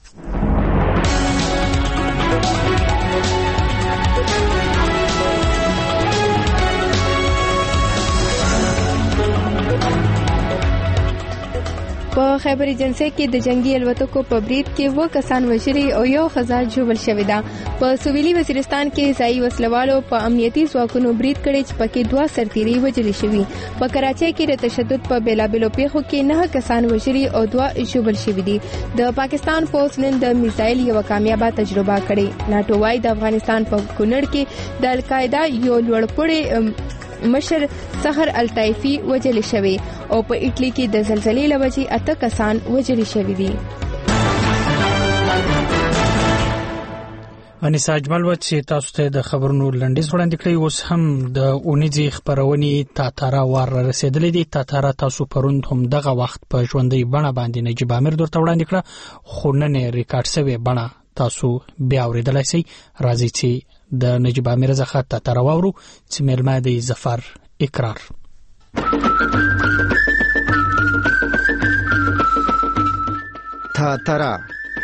Speaker 2: په خیبر ایجنسی کې د جنگي الوتکو په برید کې 2 کسان وژلي او یو ښځه ژوبل شوې ده. په سویلي وزیرستان کې ځایي وسلوالو په امنیتي ځواکونو برید کړی چې پکې 2 سرتیري وژل شوي. په کراچۍ کې د تشدد په بیلابیلو پیښو کې 9 کسان وژلي او 2 ژوبل شوي دي. د پاکستان فوج نن د میزایل یو کامیابه تجربه کړې. ناټو وايي د افغانستان په کونړ کې د القاعده یو لوړپوړی مشر سحر الطائفي وژل شوی او په اټلی کې د زلزلې لوجې 8 کسان وژل شوي دي.
Speaker 1: انیسا اجمل و چې تاسو ته د خبرونو لنډیز وړاندې کړی. اوس هم د اونیزي خبرونې تاتارا وار رسیدلې دي. تاتارا تاسو پروند هم دغه وخت په ژوندۍ بڼه باندې نجیب امیر درته وړاندې کړه، خو نن ریکارډ شوی بڼه تاسو بیا اوریدلای شئ. راځي چې د نجیب امیر څخه تاتارا واورو چې مېلمه دی ظفر اقرار.
Speaker 17: تاتارا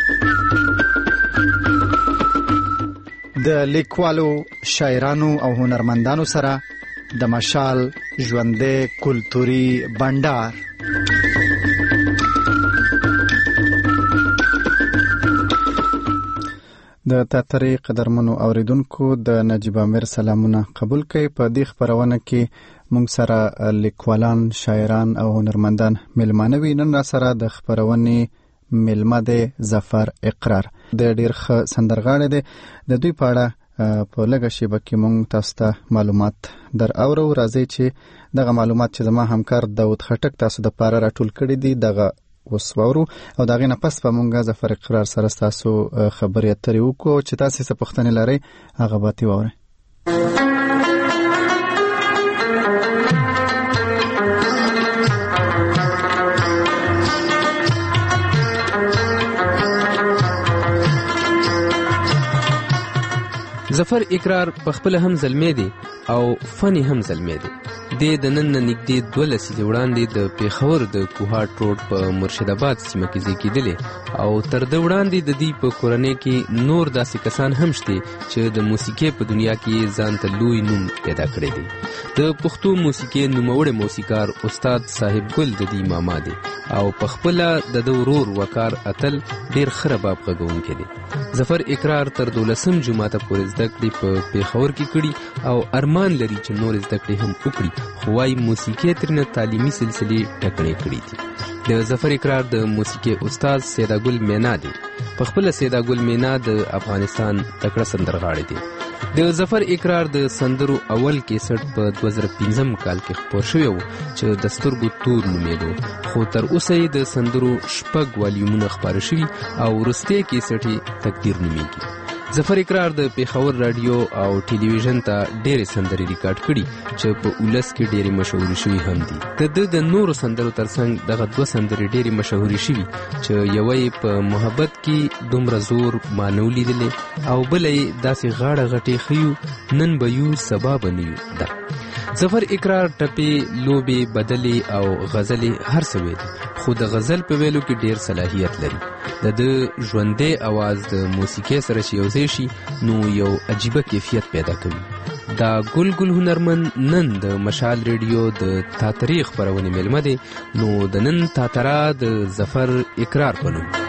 Speaker 17: د لیکوالو، شاعرانو او هنرمندانو سره د مشال ژوندې کلتوري بندر. د تاترې قدرمنو اوریدونکو د نجیب امیر سلامونه قبول کړئ. په دې خبرونه کې موږ سره لیکوالان، شاعران او هنرمندان مېلمانه وي. نن را سره د خبرونې مېلمه دی ظفر اقرار. د ډېر ښه سندرغاړی دی. د دوی په اړه په لږه شیبه کې موږ تاسو ته معلومات در اورو. راځئ چې دغه معلومات چې زما همکار داود خټک تاسو د پاره راټول کړي دي دغه وسوارو او دغه نه پس په مونږه ظفر اقرار سره تاسو خبرې اترې وکړو چې تاسو څه پوښتنې لرئ هغه به تیورئ.
Speaker 18: ظفر اقرار په خپل هم زلمی دی او فنی هم زلمی دی. د نن نږدې 2 لسیزې وړاندې د پیښور د کوهاټ روډ په مرشد آباد سیمه کې زیږیدلی او تر د وړاندې د دې په کورنۍ کې نور داسې کسان هم شته چې د موسیقۍ په دنیا کې ځان ته لوی نوم پیدا کړی دی. د پښتو موسیقۍ نوموړی موسیقار استاد صاحب ګل د دې ماما دی او په خپل د ورور وقار اتل ډیر خراباب غږونکی دی. ظفر اقرار تر 12 جماعته پورې زده کړې په پیښور کې کړي او ارمان لري چې نور زده کړې هم وکړي، خو وايي موسیقۍ ترنه تعلیمي سلسلې ټکنۍ کړې دي. د ظفر اقرار د موسیقۍ استاد سیداګل مینا دی. په خپل سیداګل مینا د افغانستان تکړه سندرغاړی دی. د ظفر اقرار د سندرو اول کیسټ په 2015 کال کې خپور شوی و چې د سترګو تور نومیدو، خو تر اوسه یې د سندرو 6 والیومونه خپاره شوي او وروستی کیسټ یې تقدیر نومیږي. ظفر اقرار د پیښور رادیو او ټلویزیون ته ډېرې سندرې ریکارډ کړي چې په ولس کې ډېرې مشهورې شوي هم دي. د نورو سندرو ترڅنګ دغه 2 سندرې ډېرې مشهورې شوي چې یوه یې په محبت کې دومره زور ما نه ولیدلې او بله یې داسې غاړه غټې ښیو نن به یو سبا به نه یو ده. ظفر اقرار ټپې، لوبې، بدلې او غزلې هر څه ویل، خو د غزل په ویلو کې ډېر صلاحیت لري. د ژوندۍ اواز د موسیقۍ سره چې یوځای شي نو یو عجیبه کیفیت پیدا کوي. دا ګل هنرمند نن د مشال ریډیو د تاترې خبرونې مېلمه دی. نو د نن تاترا د ظفر اقرار په نوم.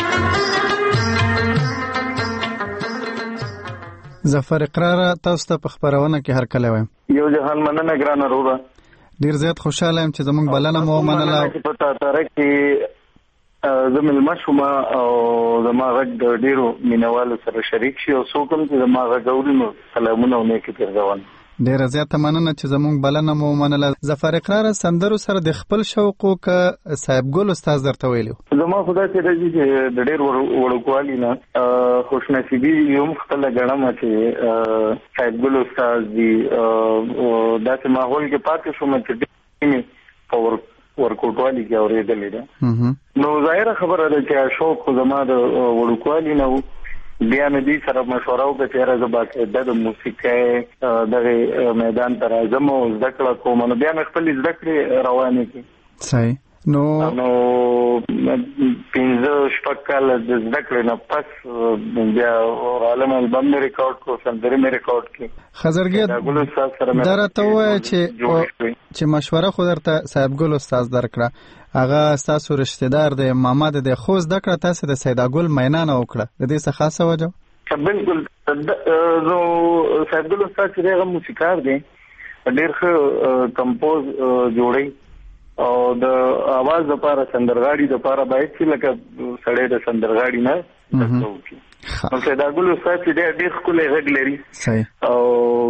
Speaker 17: ظفر اقرار تاسو ته په خبرونه کې هر کله وایم
Speaker 19: یو جهان مننه ګرانه وروره.
Speaker 17: ډیر زیات خوشاله یم چې زمونږ بلنه مو ومنله.
Speaker 19: په تاتره کې زموږ مشومه او زما غږ د ډیرو مینوالو سره شریک شي او څوک هم چې زما غږورینو سلامونه او نیکي پیرځون.
Speaker 17: ډیره زیاته مننه چې زموږ بلنه مو ومنله. ظفر اقرار سندرو سره د خپل شوق او ک صاحب ګل استاد درته ویلو.
Speaker 19: زما خدای ته راځي چې د ډیر وړوکوالي نه خوش نصیبي یم خپل غړم چې صاحب ګل استاد دی داسې ماحول کې پاتې شوم چې ډیر پاور ورکوټوالي کې اورېدلې ده. نو ظاهره خبره ده چې شوق زما د وړوکوالي نه بیا مې دې سره مشوره وکړه چې راځه د موسیقۍ دغه میدان ته راځم او زده کړه کوم. نو بیا مې خپل زده کړې روانې کړې.
Speaker 17: صحیح. نو 15 کال د زده کړې نه پس بیا عالم البم مې ریکارډ کو، سندرې مې ریکارډ کړې. خزرګي درته وایي چې مشوره خو درته صاحب ګل استاد درکړه، هغه تاسو رشتہ دار دی، ماما د خو زده کړه تاسو د سیدا ګل مینانه وکړه، د دې څه خاصه وجه؟
Speaker 19: بالکل نو صاحب ګل استاد چې هغه موسیقار دی، ډېر ښه کمپوز جوړي او د आवाज لپاره سندرغاړي د لپاره باید چې لکه سړی د سندرغاړي نه تاسو نو سیدا ګل استاد چې ډېر ښکلی غږ لري.
Speaker 17: صحیح.
Speaker 19: او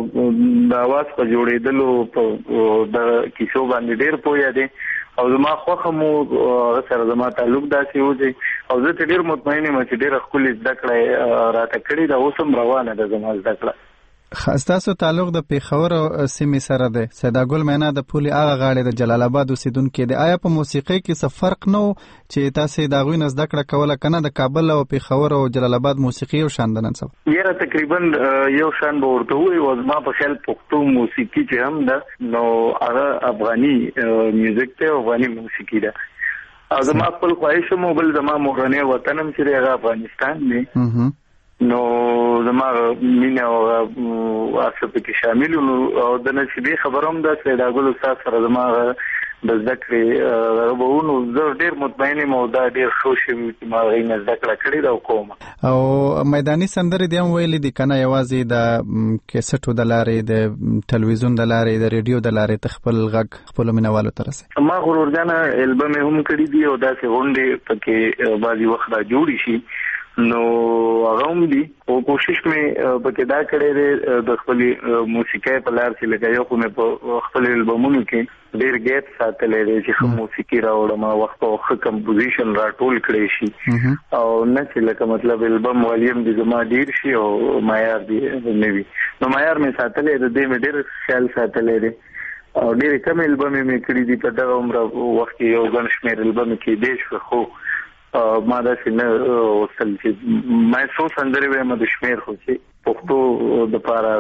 Speaker 19: د आवाज په جوړېدلو په د کیسو باندې ډېر پوهه دی او زما خوښه مو سره زما تعلق داسې و چې او زه ته ډېر مطمئن یم چې ډېره ښکلې زده کړه راته کړې ده، اوس هم روانه ده زما زده کړه.
Speaker 17: ستاسو تعلق د پیښور سیمې سره دی. سیدا ګل مینا د پولې هغه غاړې د جلال آباد اوسیدونکي دی. آیا په موسیقۍ کې څه فرق نه و چې تاسو د هغوی نه زده کړه کوله که نه د کابل او پیښور او جلال آباد موسیقي یو شان ده نن سبا؟
Speaker 19: یاره تقریبا یو شان به ورته ووایو او زما په خیال پښتو موسیقي چې هم ده نو هغه افغاني میوزیک دی، افغاني موسیقي ده. او زما خپل خواهش هم بل زما مورنی وطن هم چې هغه افغانستان دی، نو زما مینه او اصل کې شامل او د نصیبې خبروم د سیدا ګل استاد سره زما د زده کړې غوونو زه ډېر مطمئن یم او دا ډېر خوش یم چې ما غوښتنه زده کړه کړې ده او کوم.
Speaker 17: او میداني سندرې دې هم ویلې دي که نه یوازې د کیسټو د لارې، د ټلویزیون د لارې، د ریډیو د لارې ته خپل غږ خپلو مینوالو ته رسوي؟
Speaker 19: ما غرورجانه البم هم کړي دي او داسې غونډې پکې بعضې وخت را جوړې شي نو هغه هم دي او کوشش مې پکې دا کړی دی د خپلې موسیقۍ په لار چې لکه یو خو مې په خپل البمونو کې ډېر ګیپ ساتلی دی چې ښه موسیقي راوړم وخت په وخت ښه کمپوزیشن راټول کړی شي او نه چې لکه مطلب البم والیم دې زما ډېر شي او معیار دې نه وي. نو معیار مې ساتلی د دې مې ډېر خیال ساتلی دی او ډېرې کم البم مې کړي دي په دغه عمره وخت کې یو ګڼ شمېر البم کې دی شوه خو ما داسې نه وستل چې ما څو سندرې وایم د شمېر خو چې پښتو دپاره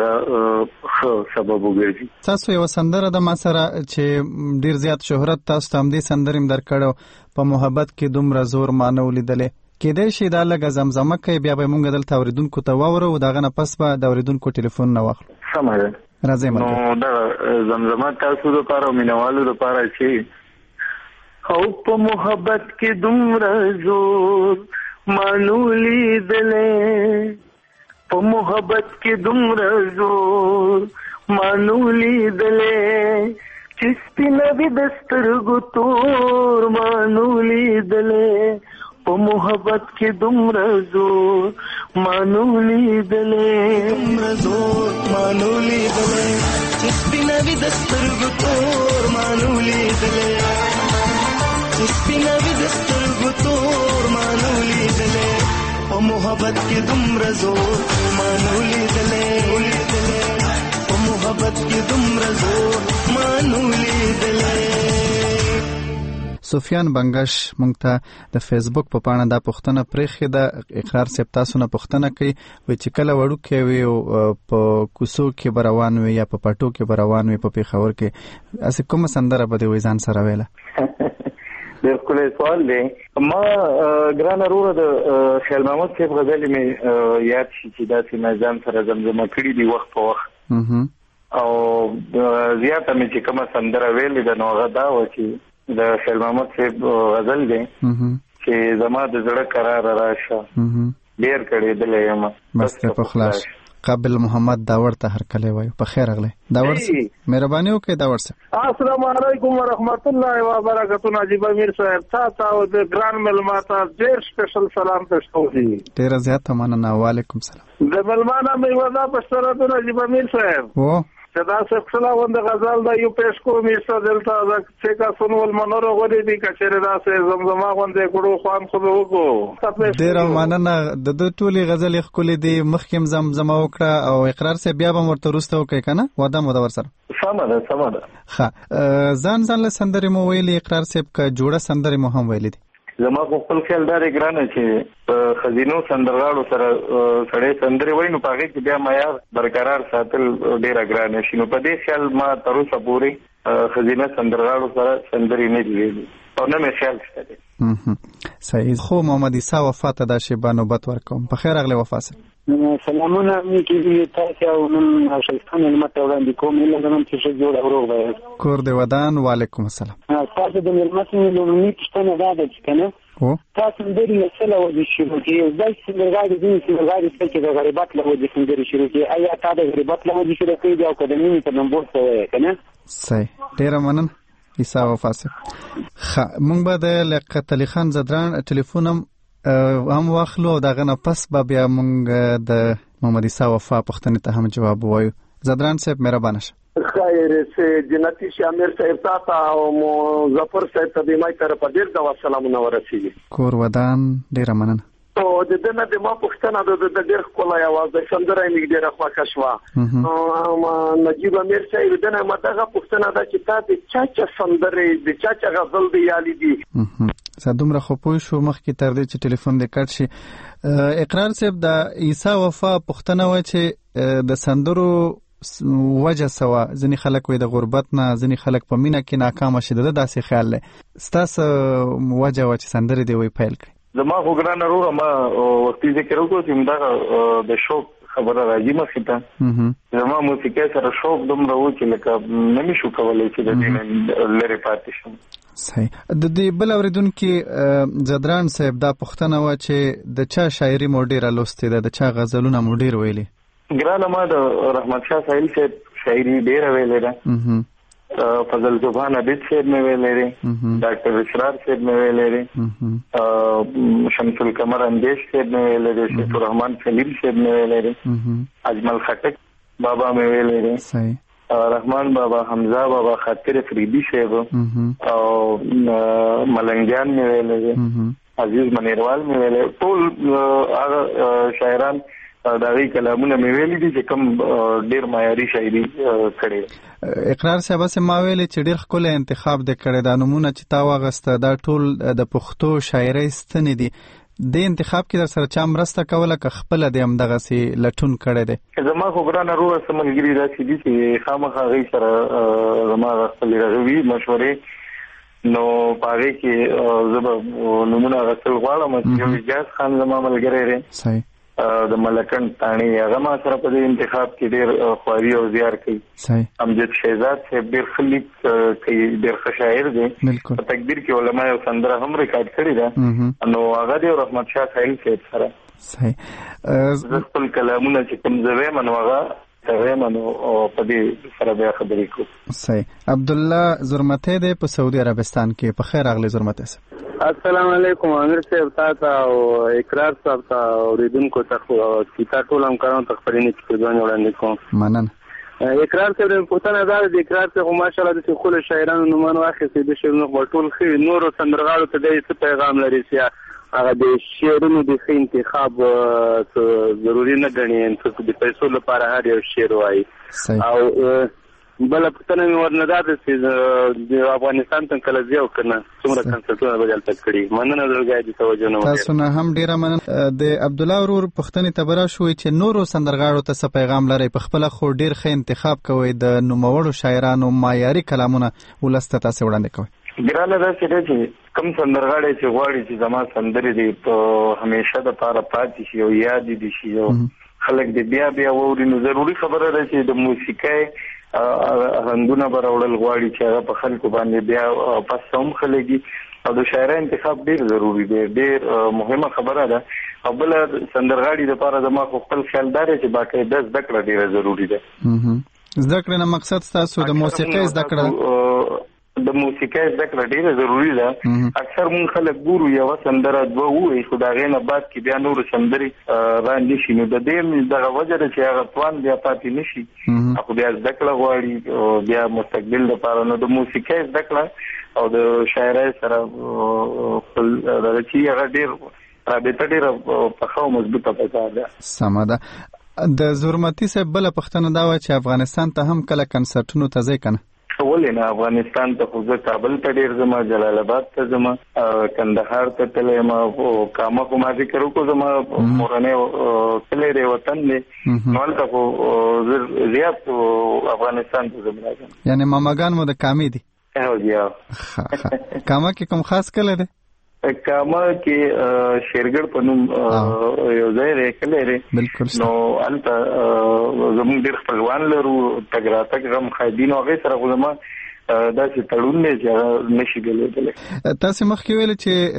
Speaker 19: ښه سبب وګرځي.
Speaker 17: تاسو یوه سندره ده ما سره چې ډېر زیات شهرت تاسو ته همدې سندرې هم درکړی په محبت کې دومره زور ما نه ولیدلی، کېدای شي دا لږه زمزمه کوي بیا به موږ دلته اورېدونکو ته واورو د هغه نه پس به د اورېدونکو ټلیفون نه واخلو.
Speaker 19: سمه ده.
Speaker 17: راځئ
Speaker 19: نو دا زمزمه تاسو دپاره او مینوالو دپاره چې او په محبت کې دومره زور مانولی دلې، په محبت کې دومره زور مانولی دلې چې سپینوي د سترګو تور مانولی دلې، په محبت کې دومره زور مانولی دلې، دومره زور مانولی دلې چې سپینوي د سترګو تور مانولی دلې، سپینوي د سترګو تور مانو لیدلې، په محبت کې دومره زور مانو لیدلې، په محبت کې دومره زور مانو لیدلې.
Speaker 17: سفیان بنگش مونږ ته د فیسبوک په پاڼه دا پوښتنه پرېښې ده. اقرار صاحب تاسو نه پوښتنه کوي وایي چې کله وړوکی وي او په کوڅو کې به روان وي یا په پټو کې به روان وي په پیښور کې، هسې کومه سندره به دې وایي ځان سره ویله؟
Speaker 19: ډېر ښکلی سوال دی. ما ګرانه وروره د خیال محمد صاحب غزلې مې یاد شي چې داسې مې ځان سره زمزمه کړي دي وخت په وخت او زیاته مې چې کومه سندره ویلې ده نو هغه دا وه چې د خیال محمد صاحب غزل دی چې زما د زړه قرار راشه ډېر کړېدلی یم
Speaker 17: بس ته په خلاص قابل محمد داور ته هرکلی وایو. په خیر راغلی داور صاحب، مهرباني وکړئ داور صاحب.
Speaker 20: السلام علیکم ورحمت الله وبرکاتہ. نجیب امیر صاحب تاسو او د ګران ملماته ډیر سپیشل سلام تاسو ته.
Speaker 17: ډیر زیات مننه. وعلیکم سلام.
Speaker 20: د ملمانه مې ودا پښتره د نجیب امیر صاحب
Speaker 17: و
Speaker 20: صدا سخلا وند غزل د یو پېښ کو میسته دلته د څنګه سنول منور غوډې دي کچره دا سه زمزمه غوندې ګړو خوان خو وګو.
Speaker 17: ډیر مننه. د ټولي غزل خپل دي مخکم زمزمه وکړه او اقرار سه بیا به مرته روسته وکړي کنه واده مو دا ور سره
Speaker 19: سمه.
Speaker 17: ها ځان له سندري مو ویلي اقرار سه ک جوړه سندري مو هم ویلي دي.
Speaker 19: زما خپل خیال دار ګرانه چې خزینو سندرغاړو سره سړې سندري وای نو پاګه کې بیا معیار برقرار ساتل ډیر ګرانه شي. نو په دې خیال ما تر اوسه پورې خزینه سندرغاړو سره سندري نه دی او نه مې خیال شته.
Speaker 17: صحیح. خو محمد عیسی وفات ده شی بانو بت ورکوم. په خیر اغلی وفات.
Speaker 21: سلامونه مې کې تاسو او نن شیخان المته وړاندې کوم اله زمون چې جوړ اورو وای
Speaker 17: کور دی ودان. وعلیکم السلام.
Speaker 21: تاسو د ملمتونو لومړی پښتنه ده چې کنه تاسو د دې سره وځي شروع کې ځای څنګه د سندرغاړي چې د غریبات له وځي څنګه شروع کې آیا تاسو د غریبات له وځي شروع کې او کډنی په نمبر څه کنه.
Speaker 17: صحیح. ډیر مننه عیسی وفات. مونږ به د لیاقت علي خان زدران ټلیفون هم واخلو دغه نه پس به بیا مونږ د محمد عیسی وفا پښتنې ته هم جواب وایو. زدران صاحب مهربانه شه.
Speaker 22: خیر سه جنتی شامیر صاحب تاسو او مظفر صاحب ته د مای طرف ډیر د سلامونه ورسیږي.
Speaker 17: کور ودان ډیر مننه.
Speaker 22: او د دنه د ما پښتنه د ډیر خلای आवाज د سندره یې ډیره خوښه شوه. نجیب امیر صاحب دنه ماته پښتنه دا چې تاسو چا سندره د چا غزل دی یالي دي.
Speaker 17: زه دومره خو پوه شو مخکې تر دې چې ټلیفون دې کټ شي. اقرار صاحب د عیسی وفا پښتنه و چې د سندرو وجه سوا ځنی خلک وي د غربت نه ځنی خلک په مینا کې ناکام شي. د داسې خیال لې ستاسو وجه و چې سندري دی وی پیل کړی.
Speaker 19: زما خو ګرانه وروره ما وختي ذکر وکړو چې دا د شوق خبره راځي مخې ته. زما موسیقي سره شوق دومره و چې لکه نه شو کولای چې د دې لري پاتې شم.
Speaker 17: صحیح. د دې بل اوریدونکو زدران صاحب دا پښتنه و چې د چا شاعري مو ډیره لوستې ده د چا غزلونه مو ډیر ویلي.
Speaker 19: ګرانه ما د رحمت شاه ساحل صاحب شاعري ډیره ویلې ده. فضل زبان عبید صاحب مې ویلې ده. ډاکټر اسرار صاحب مې ویلې ده. شمس القمر اندیش صاحب مې ویلې ده. شیخ الرحمن سلیم صاحب مې ویلې ده. اجمل خټک بابا مې ویلې ده.
Speaker 17: صحیح.
Speaker 19: رحمان بابا، حمزه بابا، خاطر فریدی صاحب او ملنګیان مې ویلې ده. عزیز منیروال مې ویلې. ټول هغه شاعران داوی کلامونه مې ویلي دي چې کوم ډیر معیاري شاعري کړي.
Speaker 17: اقرار صاحب سه ما ویلي چې ډیر خپل انتخاب د کړي دا نمونه چې تا واغسته دا ټول د پښتو شاعري ستنې دي. د انتخاب کې در سره چا مرسته کوله که خپل د هم دغه سي لټون کړي دي؟
Speaker 19: زما خو ګرانه وروره سمګری راځي دي چې خامخا غي سره زما خپل راغوي مشورې نو پاره کې زما نمونه غسل غواړم چې یو اجازه خان زما ملګری لري.
Speaker 17: صحیح.
Speaker 19: د ملکن تانی هغه ما سره په دې انتخاب کې ډېر خواري او زیار کوي.
Speaker 17: صحیح.
Speaker 19: امجد شهزاد صاحب ډېر خلیق کوي، ډېر ښه شاعر دی.
Speaker 17: بالکل.
Speaker 19: په تکبیر کې علما او سندره هم ریکارډ کړی ده. نو هغه دی رحمت شاه ساحل صاحب سره.
Speaker 17: صحیح.
Speaker 19: زه خپل کلامونه چې کوم زوی منو هغه تغیمنو او په دې سره بیا خبرې کوو.
Speaker 17: صحیح. عبد الله زرمته دی په سعودي عربستان کې. په خیر اغلی زرمته صاحب.
Speaker 22: السلام علیکم امیر صاحب تاسو او اقرار صاحب ته اوریدونکو ته کیتا ټول هم کارون ته خبرې نه کیږي وړاندې کوم.
Speaker 17: مننه.
Speaker 22: اقرار صاحب په پوښتنه دا د اقرار صاحب ماشاءالله د خپل شاعرانو نومونه واخیستي د شعرونو ټول خې نورو سندرغاړو ته د څه پیغام لري چې هغه د شعرونو د ښه انتخاب ضروری نه ګڼي چې د پیسو لپاره هر یو شعر وایي. او بل پښتنه مې ورندا چې د افغانستان څخه کله زیاو کنه څومره کنسرټونه بدل تکړي. مننه درګای دي توجه نه وکړه.
Speaker 17: تاسو نه هم ډیره مننه. د عبد الله ورور پښتنې تبرا شوې چې نورو سندرغاړو ته څه پیغام لري. په خپل خو ډیر ښه انتخاب کوي د نوموړو شاعرانو معیاري کلامونه ولسته تاسو وړاندې کوي.
Speaker 19: ګرانه دا چې کوم سندرغاړي چې غواړي چې زما سندرې دي په همیشه د پاره پاتې شي او یاد دي شي او خلک دې بیا بیا ووري. نو ضروری خبره ده چې د موسیقۍ رنگونه براوړل غواړي چې هغه په خلکو باندې بیا پس هم خلګي او د شاعر انتخاب ډیر ضروری دی. ډیر مهمه خبره ده او بل سندرغاړي لپاره زما خپل خیال دار چې باقاعده زده کړه ډیره ضروری ده.
Speaker 17: زده کړه نه مقصد تاسو د موسیقۍ زده کړه
Speaker 19: د موسیقۍ زده کړه ډیره ضروری ده. اکثر مونږ خلک ګورو یو سندره دوه وایي خو دا غینه بعد کې بیا نور سندري باندې شي نو د دې دغه وجه ده چې هغه توان بیا پاتې نشي خو بیا زده کړه غواړي بیا مستقبل لپاره نو د موسیقۍ زده کړه او د شاعرۍ سره خپل دغه چې هغه ډیر رابطه ډیره پخه او مضبوطه پکار ده.
Speaker 17: سمه ده. د زورمتي صاحب بل پښتنه دا و چې افغانستان ته هم کله کنسرټونو ته ځي کنه
Speaker 19: ولې نه افغانستان ته خو زه کابل ته ډیر زما جلال آباد ته زما کندهار ته تللی ما کاما خو ما ذکر وکړو زما مورنۍ کلی دی وطن دی نو هلته خو زیات افغانستان ته زه راځم.
Speaker 17: یعنې ماماګان مو د کامې دي؟ کاما کې کوم خاص کلی دی؟
Speaker 19: کاما کې شیرګړ په نوم یو ځای دی کلی دی نو هلته زموږ ډېر خپلوان لرو تګ راتګ غم خایدین او هغې سره خو زما داسې تړون دی چې هغه نشي بېلېدلی.
Speaker 17: تاسې مخکې ویل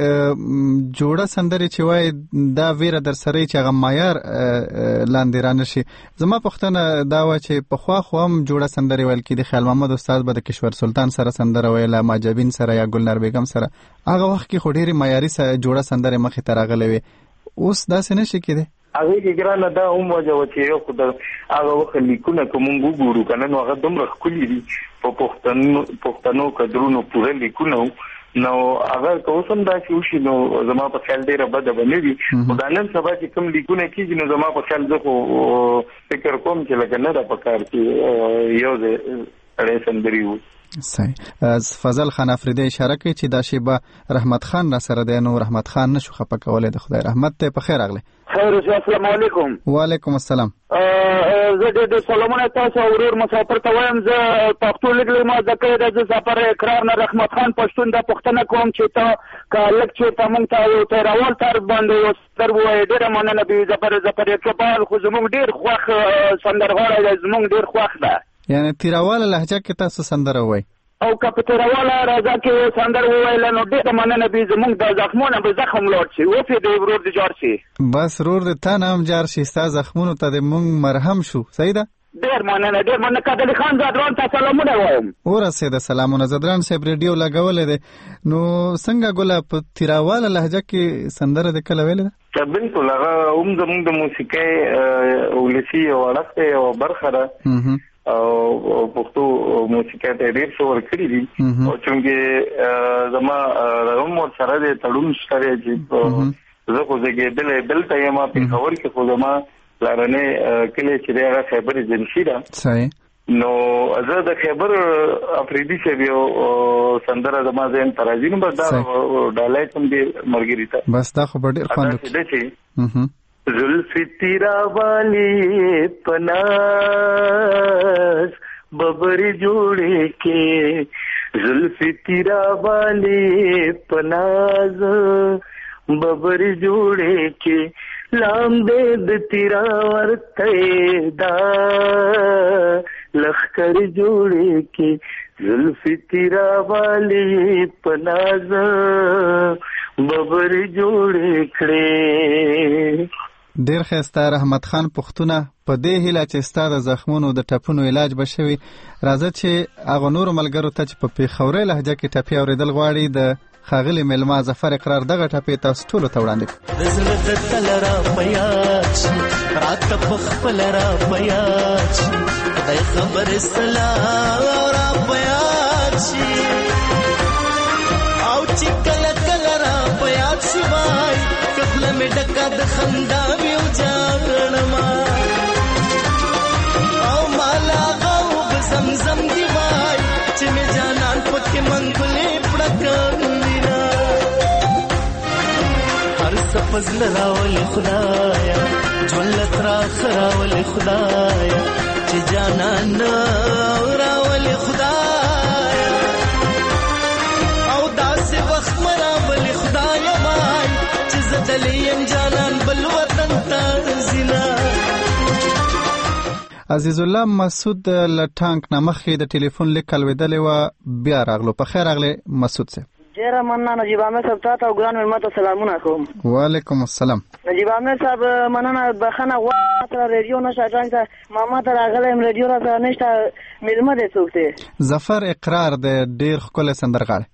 Speaker 17: چې جوړه سندرې چې وایي دا ویره در سره چې هغه معیار لاندې را نشي. زما پوښتنه دا وه چې پخوا خو هم جوړه سندرې ویل کېدې. خیال محمد استاد به د کشور سلطان سره سندره ویله ماجبین سره یا ګلنار بیګم سره. هغه وخت کې خو ډېرې معیاري جوړه سندرې مخې ته راغلې وې. اوس داسې نشي کېدی؟
Speaker 19: هغه کې ګرانه دا هم وجه و چې یو خو د هغه وخت لیکونه که مونږ وګورو که نه نو هغه دومره ښکلي دي په پښتنو قدرونو پوره لیکونه نو هغه که اوس هم داسې وشي نو زما په خیال ډېره بده به نه وي خو دا نن سبا چې کوم لیکونه کېږي نو زما په خیال زه خو فکر کوم چې لکه نه ده په کار چې یو ځای سړی سندرې وي.
Speaker 17: صحیح. فضل خان افریدی اشاره کوي چې دا شیبه رحمت خان را سره دی نو رحمت خان نشو خپه کولی. د خدای رحمت ته په خیر راغلی.
Speaker 5: خیر اوسه. السلام علیکم.
Speaker 17: وعلیکم السلام.
Speaker 5: زه د سلامونه تاسو ورور مسافر ته وایم. زه پښتو لیکل ما ذکر د سفر اقرار نه رحمت خان پښتون د پښتنه کوم چې ته کالک چې تمون ته یو تیراول تر باندې وستر وای ډیره مننه به زفر اقبال خو زموږ ډیر خوښ سندرغاړی زموږ ډیر خوښ ده.
Speaker 17: یعنی تیراواله لهجه کې تاسو سندره وای
Speaker 5: او که په تیراواله راځه کې سندر وویل نو ډېره مننه به زموږ د زخمونه به زخم لوړ شي اوسې د ورور د جار شي.
Speaker 17: بس ورور د تا نه هم جار شي ستا زخمونو ته د موږ مرهم شو. صحیح ده.
Speaker 5: ډېر مننه قادر خان زدران ته سلامونه وایم.
Speaker 17: ورسېده سلامونه. زدران صاحب ریډیو لګولی دی نو څنګه ګله په تیراواله لهجه کې سندره د کله ویلې ده؟
Speaker 19: بالکل هغه هم زموږ د موسیقۍ ولسي یو اړخ دی یوه برخه ده او پښتو موسیقۍ ته ډېر څه ورکړي دي او چونکې زما هم ورسره دی تړون شته دی چې زه خو زېږېدلی دلته یم پېښور کې خو زما پلارنی کلی چې دی هغه خیبر ایجنسي ده.
Speaker 17: صحیح.
Speaker 19: نو زه د خیبر افریدي صاحب یو سندره زما ذهن ته راځي نو بس دا ډالۍ کوم دی ملګري ته
Speaker 17: بس دا خو به ډېر خوند
Speaker 19: وکړي. زلفی تیرا والی پناز ببر جوڑے کے زلفی تیرا والی پناز ببر جوڑے کے لام دید تیرا ورتے دا لخکر جوڑے کے زلفی تیرا والی پناز ببر جوڑے کھڑے.
Speaker 17: ډیر ښایسته رحمت خان پښتونه په دې هیله چې ستا د زخمونو د ټپونو علاج به شوي. راځه چې هغه نورو ملګرو ته چې په پېښورۍ لهجه کې ټپې اورېدل غواړي د ښاغلي مېلمه ظفر اقرار دغه ټپې تاسو ټولو ته وړاندې کړو.
Speaker 9: د زړه د تله را په یاد شي راته په خپله را په یاد شي خدای خبر سلا را په یاد شي او چې کله کله را په یاد شي وای کفله مې ډکه د خندا وي او جاړنما او مالا غوب زمزم دی وای چې مې جانان پکې منګلې پړکوینا هر سپز لراولې خدایا جولت را خراولې خدایا چې جانان راولې خدایا او داسې وخت مراولې خدایا وای چې زدلې جانان بل وطن ته زینا.
Speaker 17: عزیز الله مسعود لټانک نامخې د ټلیفون لیک کلوېدلې و بیا راغلو. په خیر راغلی مسعود صاحب.
Speaker 23: ډېره مننه نجیب احمد صاحب تاته او ګران مېلمه ته سلامونه کوم.
Speaker 17: وعلیکم السلام.
Speaker 6: نجیب امیر صاحب مننه بخنه غواړم رادیو نشه څنګه ما ته راغلم رادیو را نشته مېلمه دې څوک دی
Speaker 17: ظفر اقرار د ډیر ښکلی سندرغاړی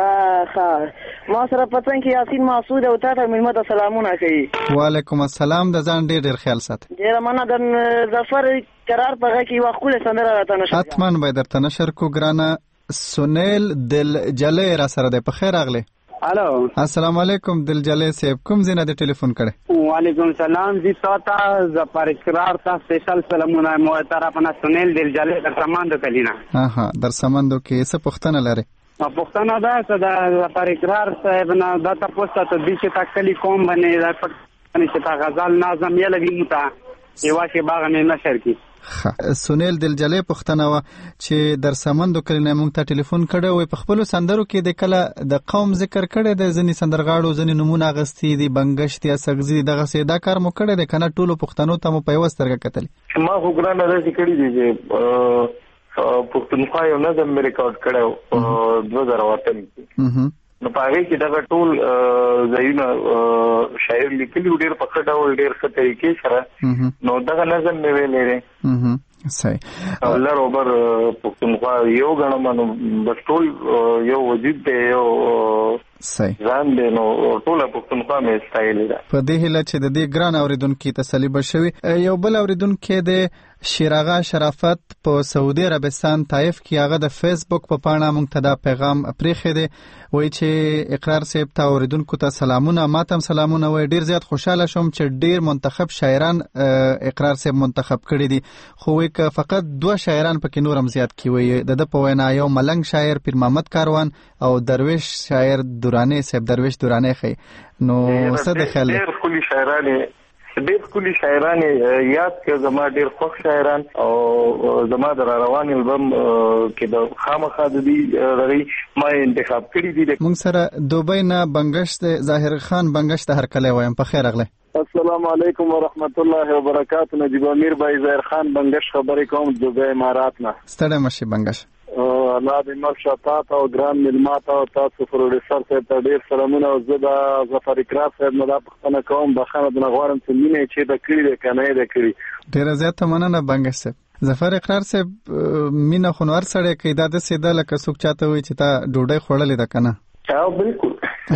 Speaker 6: ها ما سره پتن کې یاسین مسعود او ته مېلمه ته سلامونه کوي.
Speaker 17: وعلیکم السلام. د ځان ډیر خیال ساتي.
Speaker 6: ډیر مننه د ظفر قرار په غږ کې یو ښکلی سندره راته نشر
Speaker 17: حتما به درته نشر کو ګرانه. سنیل دلجلې را سره دی. په خیر راغلی.
Speaker 21: الو
Speaker 17: السلام علیکم دلجلې صاحب. کوم ځای نه ټلیفون کړی؟
Speaker 21: وعلیکم السلام جی تاسو ظفر اقرار ته سپیشل سلامونه محترم سنیل دلجلې در سمندو کلینا.
Speaker 17: ها در سمندو کې څه پوښتنه لري؟
Speaker 21: پوښتنه ده چې د ظفر اقرار صاحب نه دا تاسو ته د چې تکلی کوم باندې دا پښتني چې غزل نظم یې لګي متا یو چې باغ نه نشر کی.
Speaker 17: سنیل دلجلې پښتنه و چې در سمندو کلینه مونږ ته ټلیفون کړی وي. په خپل سندرو کې د کله د قوم ذکر کړی د ځنی سندرغاړو ځنی نمونه غستی دي بنگشت یا سغزي دغه سیدا کار مو کړی د کنه ټولو پښتنو ته مو په وسترګه کتل.
Speaker 19: ما خو ګرانه راځي کړی دي چې پښتونخوا یو نظم ریکارډ کړو 2008 کې. نو پاره کې دا ټول زایونه شاعر لیکلي ډېر په خټه او ډېر ښه طریقې سره نو دا نظم مې ویلې.
Speaker 17: صحیح.
Speaker 19: الله روبر پښتونخوا یو غنمنو بس ټول یو وجود دی یو
Speaker 17: صحیح
Speaker 19: ځان دی نو ټول پښتونخوا مې ستایل ده.
Speaker 17: په دې هله چې د دې ګران اوریدونکو تسلی بشوي. یو بل اوریدونکو د شیراغا شرافت په سعودي عربستان طائف کې هغه د فیسبوک په پاڼه مونږ ته دا پیغام پریخي دی. وایي چې اقرار صاحب ته اوریدونکو ته سلامونه. ماتم سلامونه. وایي ډیر زیات خوشاله شوم چې ډیر منتخب شاعران اقرار صاحب منتخب کړي دي خو وایي که فقط 2 شاعران پکې نورم زیات کی. وایي د په وینا یو ملنګ شاعر پیر محمد کاروان او درویش شاعر دوراني صاحب درویش دوراني خي. نو څه د خیال
Speaker 19: ډیر خولي شاعران ډېر کلی شاعران یاد کړ. زما ډېر خوښ شاعران او زما د روان البم کې د خامخا د دې لري ما انتخاب کړی دي.
Speaker 17: موږ سره دوبۍ نه بنگشت ظاهر خان بنگشت هر کله وایم. په خیر اغله.
Speaker 22: السلام علیکم ورحمت الله وبرکاته. نجیب امیر بای ظاهر خان بنگشت خبرې کوم د دوبۍ امارات نه.
Speaker 17: ستړی مشي بنگشت.
Speaker 22: الله دې مرشد تاسو او ګران ملمات او تاسو پروډوسر صاحب ته ډیر سلامونه او زه د ظفر اقرار صاحب نه پښتنه کوم. بخښنه د غواړم چې مینه چې د کړی د کنه د کړی.
Speaker 17: ډیر زیاته مننه بنگشت صاحب. ظفر اقرار صاحب مینه خنور سره کې دا د سیده لکه څوک چاته وي چې تا ډوډۍ خوړلې ده کنه.
Speaker 19: او بالکل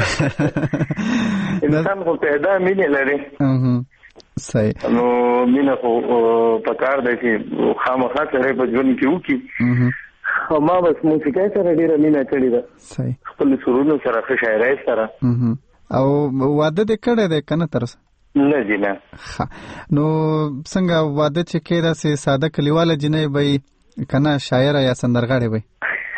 Speaker 19: انسان خو پیدا مینه لري.
Speaker 17: صحیح.
Speaker 19: نو مینه خو پکار دی چې خامخا سره په ژوند کې وکي. ما بس موسیقي سره ډیره مینه کړې ده.
Speaker 17: صحیح.
Speaker 19: خپل سرونو سره ښه شاعرۍ سره.
Speaker 17: او واده دې کړی دی کنه ترسه؟
Speaker 19: نه جی نه.
Speaker 17: نو څنګه واده چې کېده سي ساده کلیواله جنې به کنه شاعر یا سندرغاړي به؟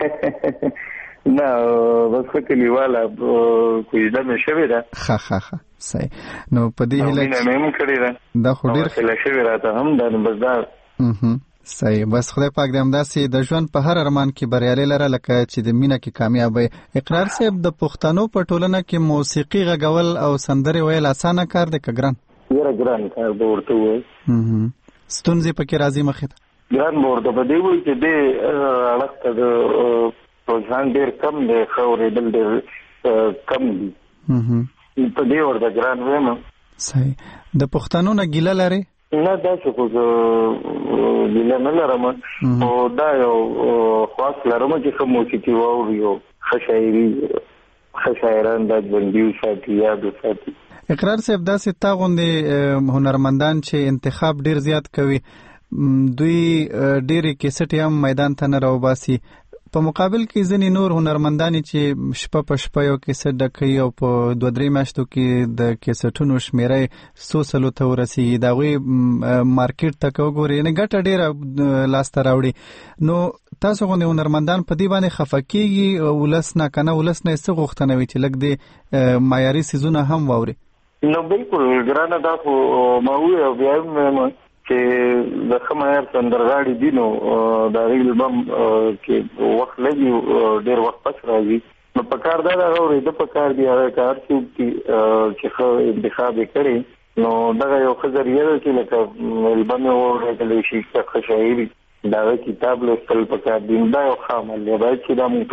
Speaker 19: نه بس کلیواله کوی دا مې شوی ده.
Speaker 17: ها صحیح. نو په دې هله
Speaker 19: مینه مې کړې ده.
Speaker 17: دا خو ډیر
Speaker 19: کله شوی راته هم دا بس دا
Speaker 17: صحیح. بس خدای پاک دې همداسې د ژوند په هر ارمان کې بریالي لره لکه چې د مینه کې کامیابی. اقرار صاحب د پښتنو په ټولنه کې موسیقي غږول او سندرې ویل اسانه کار دی که ګران؟
Speaker 19: ډېر ګران کار دی ورته وایي.
Speaker 17: ستونزې پکې راځي مخې ته؟
Speaker 19: ګران به ورته په دې وایي چې دې اړخ ته د رجحان ډېر کم دی ښه اورېدل ډېر کم دي په دې ورته ګران وایم.
Speaker 17: صحیح. د پښتنو نه ګیله لري؟
Speaker 19: نه داسې خو زه ګیله نه لرم خو دا یو خواست لرم چې ښه موسیقي واوري او ښه شاعري ښه شاعران دا ژوندي وساتي یاد وساتي.
Speaker 17: اقرار صاحب داسې تا غوندې هنرمندان چې انتخاب ډیر زیات کوي دوی ډېرې کیسټې هم میدان ته نه راوباسي. په مقابل کې ځینې نور هنرمندان چې شپه په شپه یو کیسټ ډکوي او په 2-3 میاشتو کې د کیسټونو شمیرې 100 ته ورسیږي. د هغوی مارکیټ ته که وګورئ یعنې ګټه ډېره لاسته راوړي. نو تاسو غوندې هنرمندان په دې باندې خفه کېږي ولس نه که نه ولس نه یې څه غوښتنه وي چې لږ د معیاري څیزونه هم واوري؟
Speaker 19: نو بالکل ګرانه دا خو ما وویل او بیا هم چې د ښه معیار سندرغاړي دي نو د هغوی البم کې وخت لګي ډېر وخت پس راځي نو پکار دا د هغه اورېده پکار دي هغه که هر څوک دي چې ښه انتخاب یې کړی نو دغه یو ښه ذریعه ده چې لکه البم یې واورېدلی شي ښه شاعري د هغه کتاب لوستل پکار دي دا یو ښه عمل دی باید چې دا موږ ټول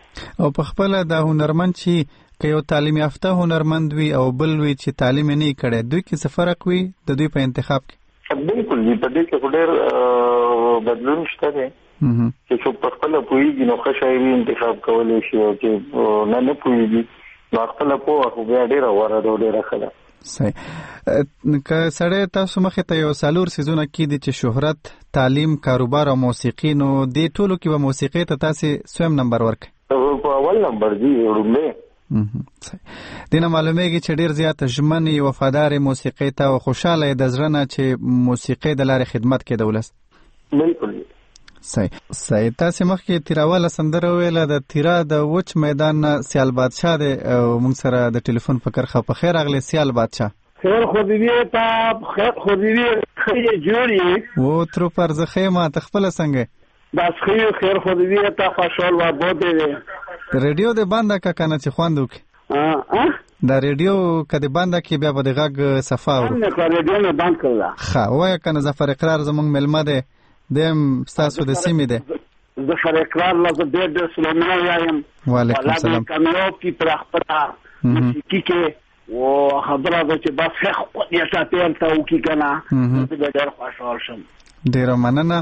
Speaker 17: او په خپل د هنرمند چې که یو تعلیم یافته هنرمند وي او بل وي چې تعلیم نه کړي دوی کې څه فرق وي د دوی په انتخاب کې؟
Speaker 19: بالکل په دې کې ډېر بدلون شته دی چې څوک په خپل پوهیږي نو ښه شاعري انتخاب کولی شي او چې نه پوهیږي نو خپل پوهه خو بیا ډېره غوره ده او ډېره ښه ده.
Speaker 17: صحیح. که سړی تاسو مخې ته یو څلور سیزونه کېدي چې شهرت، تعلیم، کاروبار او موسیقي، نو دې ټولو کې به موسیقي ته تاسې سویم نمبر ورکړئ؟
Speaker 19: په اول نمبر دی وړومبی.
Speaker 17: دینه معلومیږي چې ډیر زیات ژمنې وفادار موسیقي ته او خوشاله د زړه نه چې موسیقي د لارې خدمت کې د ولس.
Speaker 19: بالکل
Speaker 17: صحیح. تاسو مخکې تیراواله سندره ویله د تیرا د وچ میدان سیال بادشاه دی او موږ سره د ټلیفون په کرخه. په خیر اغلی سیال بادشاه.
Speaker 8: خیر خودی تا خیر خودی خیر جوړی
Speaker 17: و تر پر زخه ما تخپل څنګه
Speaker 8: بس خیر خودی تا خوشحال و بوده دی.
Speaker 17: ریډیو د باندې کا کنه چې خواندو کې دا ریډیو کدی باندې کې بیا په دغه صفه و
Speaker 8: نه کړ ریډیو نه باندې کړل.
Speaker 17: ښه وای کنه ظفر اقرار زمونږ ملما دی دیم تاسو د سیمې دی.
Speaker 8: ظفر اقرار لا د سلام علیکم.
Speaker 17: وعلیکم السلام.
Speaker 8: کامیاب کی پر خپل موسیقي کې او خبره ده چې بس خو یې ساتل ته وکي کنه د ډېر خوشحال شم.
Speaker 17: ډیر مننه.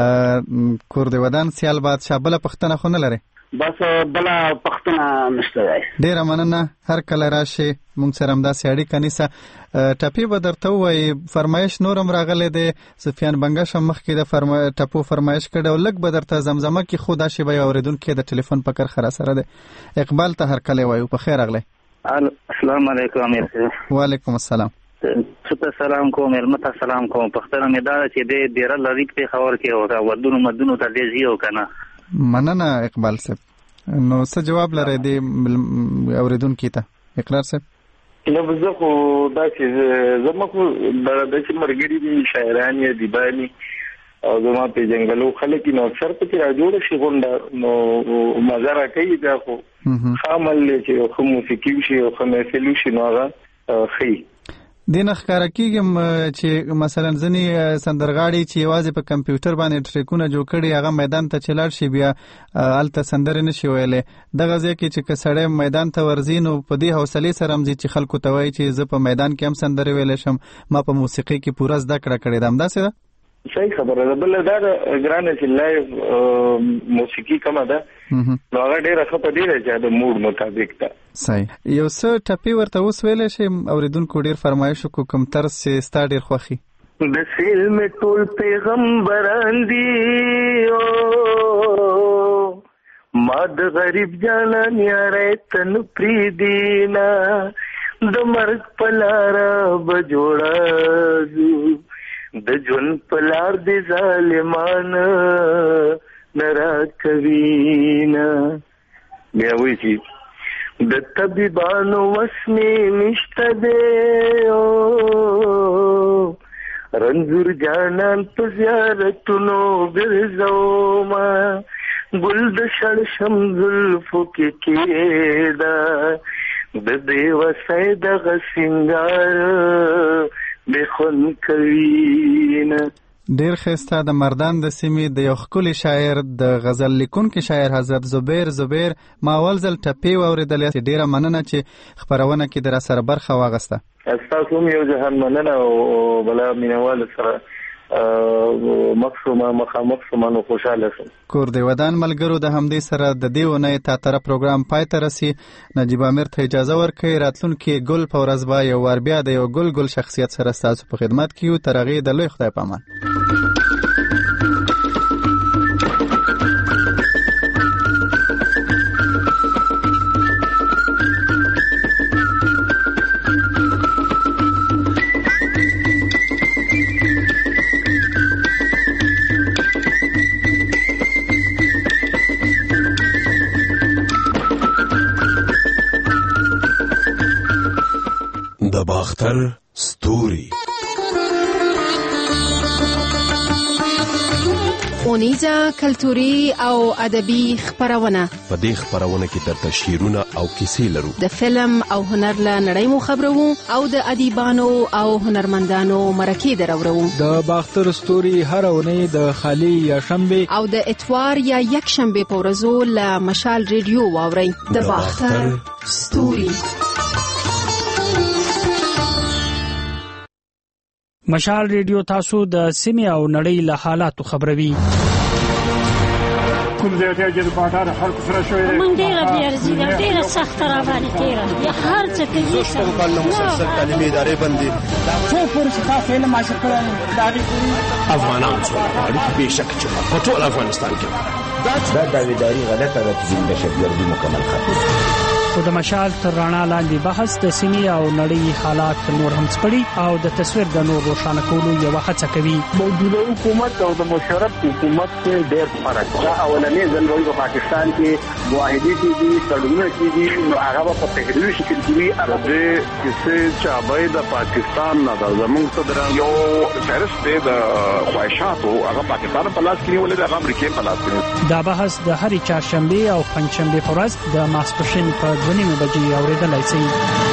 Speaker 17: کور دی ودان سیال بادشاه بل پختنه خو نه لري؟
Speaker 8: بس بلا پختنه نشته دی.
Speaker 17: ډیر مننه. هر کله راشي مونږ سره همدا سیاړي کنيسه ټپي به درته وای فرمایش نورم راغله دی. سفیان بنگش مخکې د ټپو فرمایش کړو لګ به درته زمزمه کې خدا شی به اوریدونکو د ټلیفون په کر خره سره دی. اقبال ته هر کله وای په خیر اغله.
Speaker 11: السلام علیکم امیر.
Speaker 17: وعلیکم السلام.
Speaker 11: ته سلام کوم ملمت سلام کوم پختنه مې دا چې د ډیر لریک په خبر کې او دا ودونو مدونو ته دی زیو کنه.
Speaker 17: مننه اقبال صاحب. نو څه جواب لري دی اوریدونکو ته اقرار صاحب؟
Speaker 19: نو زه خو دا چې زما خو د چې مرګري دي شاعران یې دیبانی او زما په جنگلو خلک نو اکثر په را جوړ شي غونډه نو مزه را کوي دا خو خامل چې خو موسیقي شي او خو محفل شي نو هغه خي
Speaker 17: دین ښکارا کیږم چې مثلا ځنی سندرغاړي چې یوازې په کمپیوټر باندې ټریکونه جوړ کړي هغه میدان ته چلاړ شي بیا الته سندره نشي ویلې دغه ځکه چې کسړې میدان ته ورزین او په دې حوصله سره مزي چې خلکو ته وایي چې زه په میدان کې هم سندره ویلې شم ما په موسیقي کې پوره زده کړه کړې ده. همداسې ده؟
Speaker 19: صحیح خبره ده. بل دا ګرانه چې لایو موسیقي کومه ده نو هغه ډیره ښه په ډیره چې د موډ مطابق ده.
Speaker 17: صحیح. یو څه ټپي ورته اوس ویلی شي اوریدونکو ډیر فرمایش وکړو کوم طرز چې ستا ډیر خوښي؟
Speaker 9: د سیل مې ټول پیغمبران دي ما د غریب جانان یارې تن پریدینا د مرګ په لاره به جوړه د ژوند په لار د ظالمان نرا کوینا. بیا وایي چې د طبیبانو وسمې نشته دی رنځور جانان په زیارتونو ګرځوما ګل د شړشم زلفو کې کېدا د دیوسای دغه سنگار بخون کوینا.
Speaker 17: ډیر ښایسته. د مردان د سیمې د یو ښکلي شاعر د غزل لیکونکي شاعر حضرت زبیر ما اول ځل ټپې واورېدلې. ډیره مننه چې خپرونه کې در سره برخه واغسته.
Speaker 19: تاسو هم یو جهان مننه او بلا مینوال سره مخامخ سمانو خوشاله شم.
Speaker 17: کور دی ودان ملګرو د همدې سره د دې ونې تا طرف پروګرام پای ته رسي. نجیب امیر ته اجازه ورکړئ راتلونکي ګل په ورځ به یو وار بیا د یو ګل شخصیت سره ستاسو په خدمت کې یو. تر هغې د لوی خدای په امان.
Speaker 23: د باختر ستوري
Speaker 3: اونیزه کلتوري او ادبي خبرونه.
Speaker 23: په دې خبرونه کې درته شعرونه او کیسې لرو.
Speaker 3: د فلم او هنر له نړۍ مو خبرو او د ادیبانو او هنرمندانو مرکې درورو.
Speaker 10: د باختر ستوري هر اونۍ د خالی یا شنبه
Speaker 3: او د اتوار یا یک شنبه په ورځو له مشال ریډیو واورئ. د باختر ستوري.
Speaker 1: مشال ریډیو تاسو د سیمې او نړۍ له حالاتو خبروي.
Speaker 13: کوم ځای ته چې د بازار خلکو سره شوې ده
Speaker 24: موږ ډېره بېارزي ده ډېره سخته را باندې تېره یا هر څه کوي
Speaker 25: شپږ کاله مسلسل تعلیمي ادارې بندي
Speaker 13: څو پورې چې تاسو علم حاصل کړی د هغې
Speaker 23: افغانان څوک غواړي بېشکه چې په ټول افغانستان کې
Speaker 26: دا داویداري غلطه ده چې د شبګردي مکمل ختم.
Speaker 1: خو د مشال تر رڼا لاندې بحث د سیمې او نړۍ حالات نور هم سپړي او د تصویر د نور روښانه کولو یوه هڅه کوي.
Speaker 8: موجوده حکومت او د مشرف حکومت کې ډېر فرق ده. اولنې ځل وایي په پاکستان کې معاهدې کېږي سړکونه کېږي نو هغه په تحریري شکل کېږي.
Speaker 27: دې کیسې چې ابۍ د پاکستان نه ده زموږ صدران یو فهرست دی د خواهشاتو هغه پاکستان په لاس کې نیولې ده هغه امریکا په لاس کې.
Speaker 1: دا بحث د هرې چهارشنبې او پنجشنبې په ورځ د ماسپښین په 2:30 بجې اورېدلای شئ.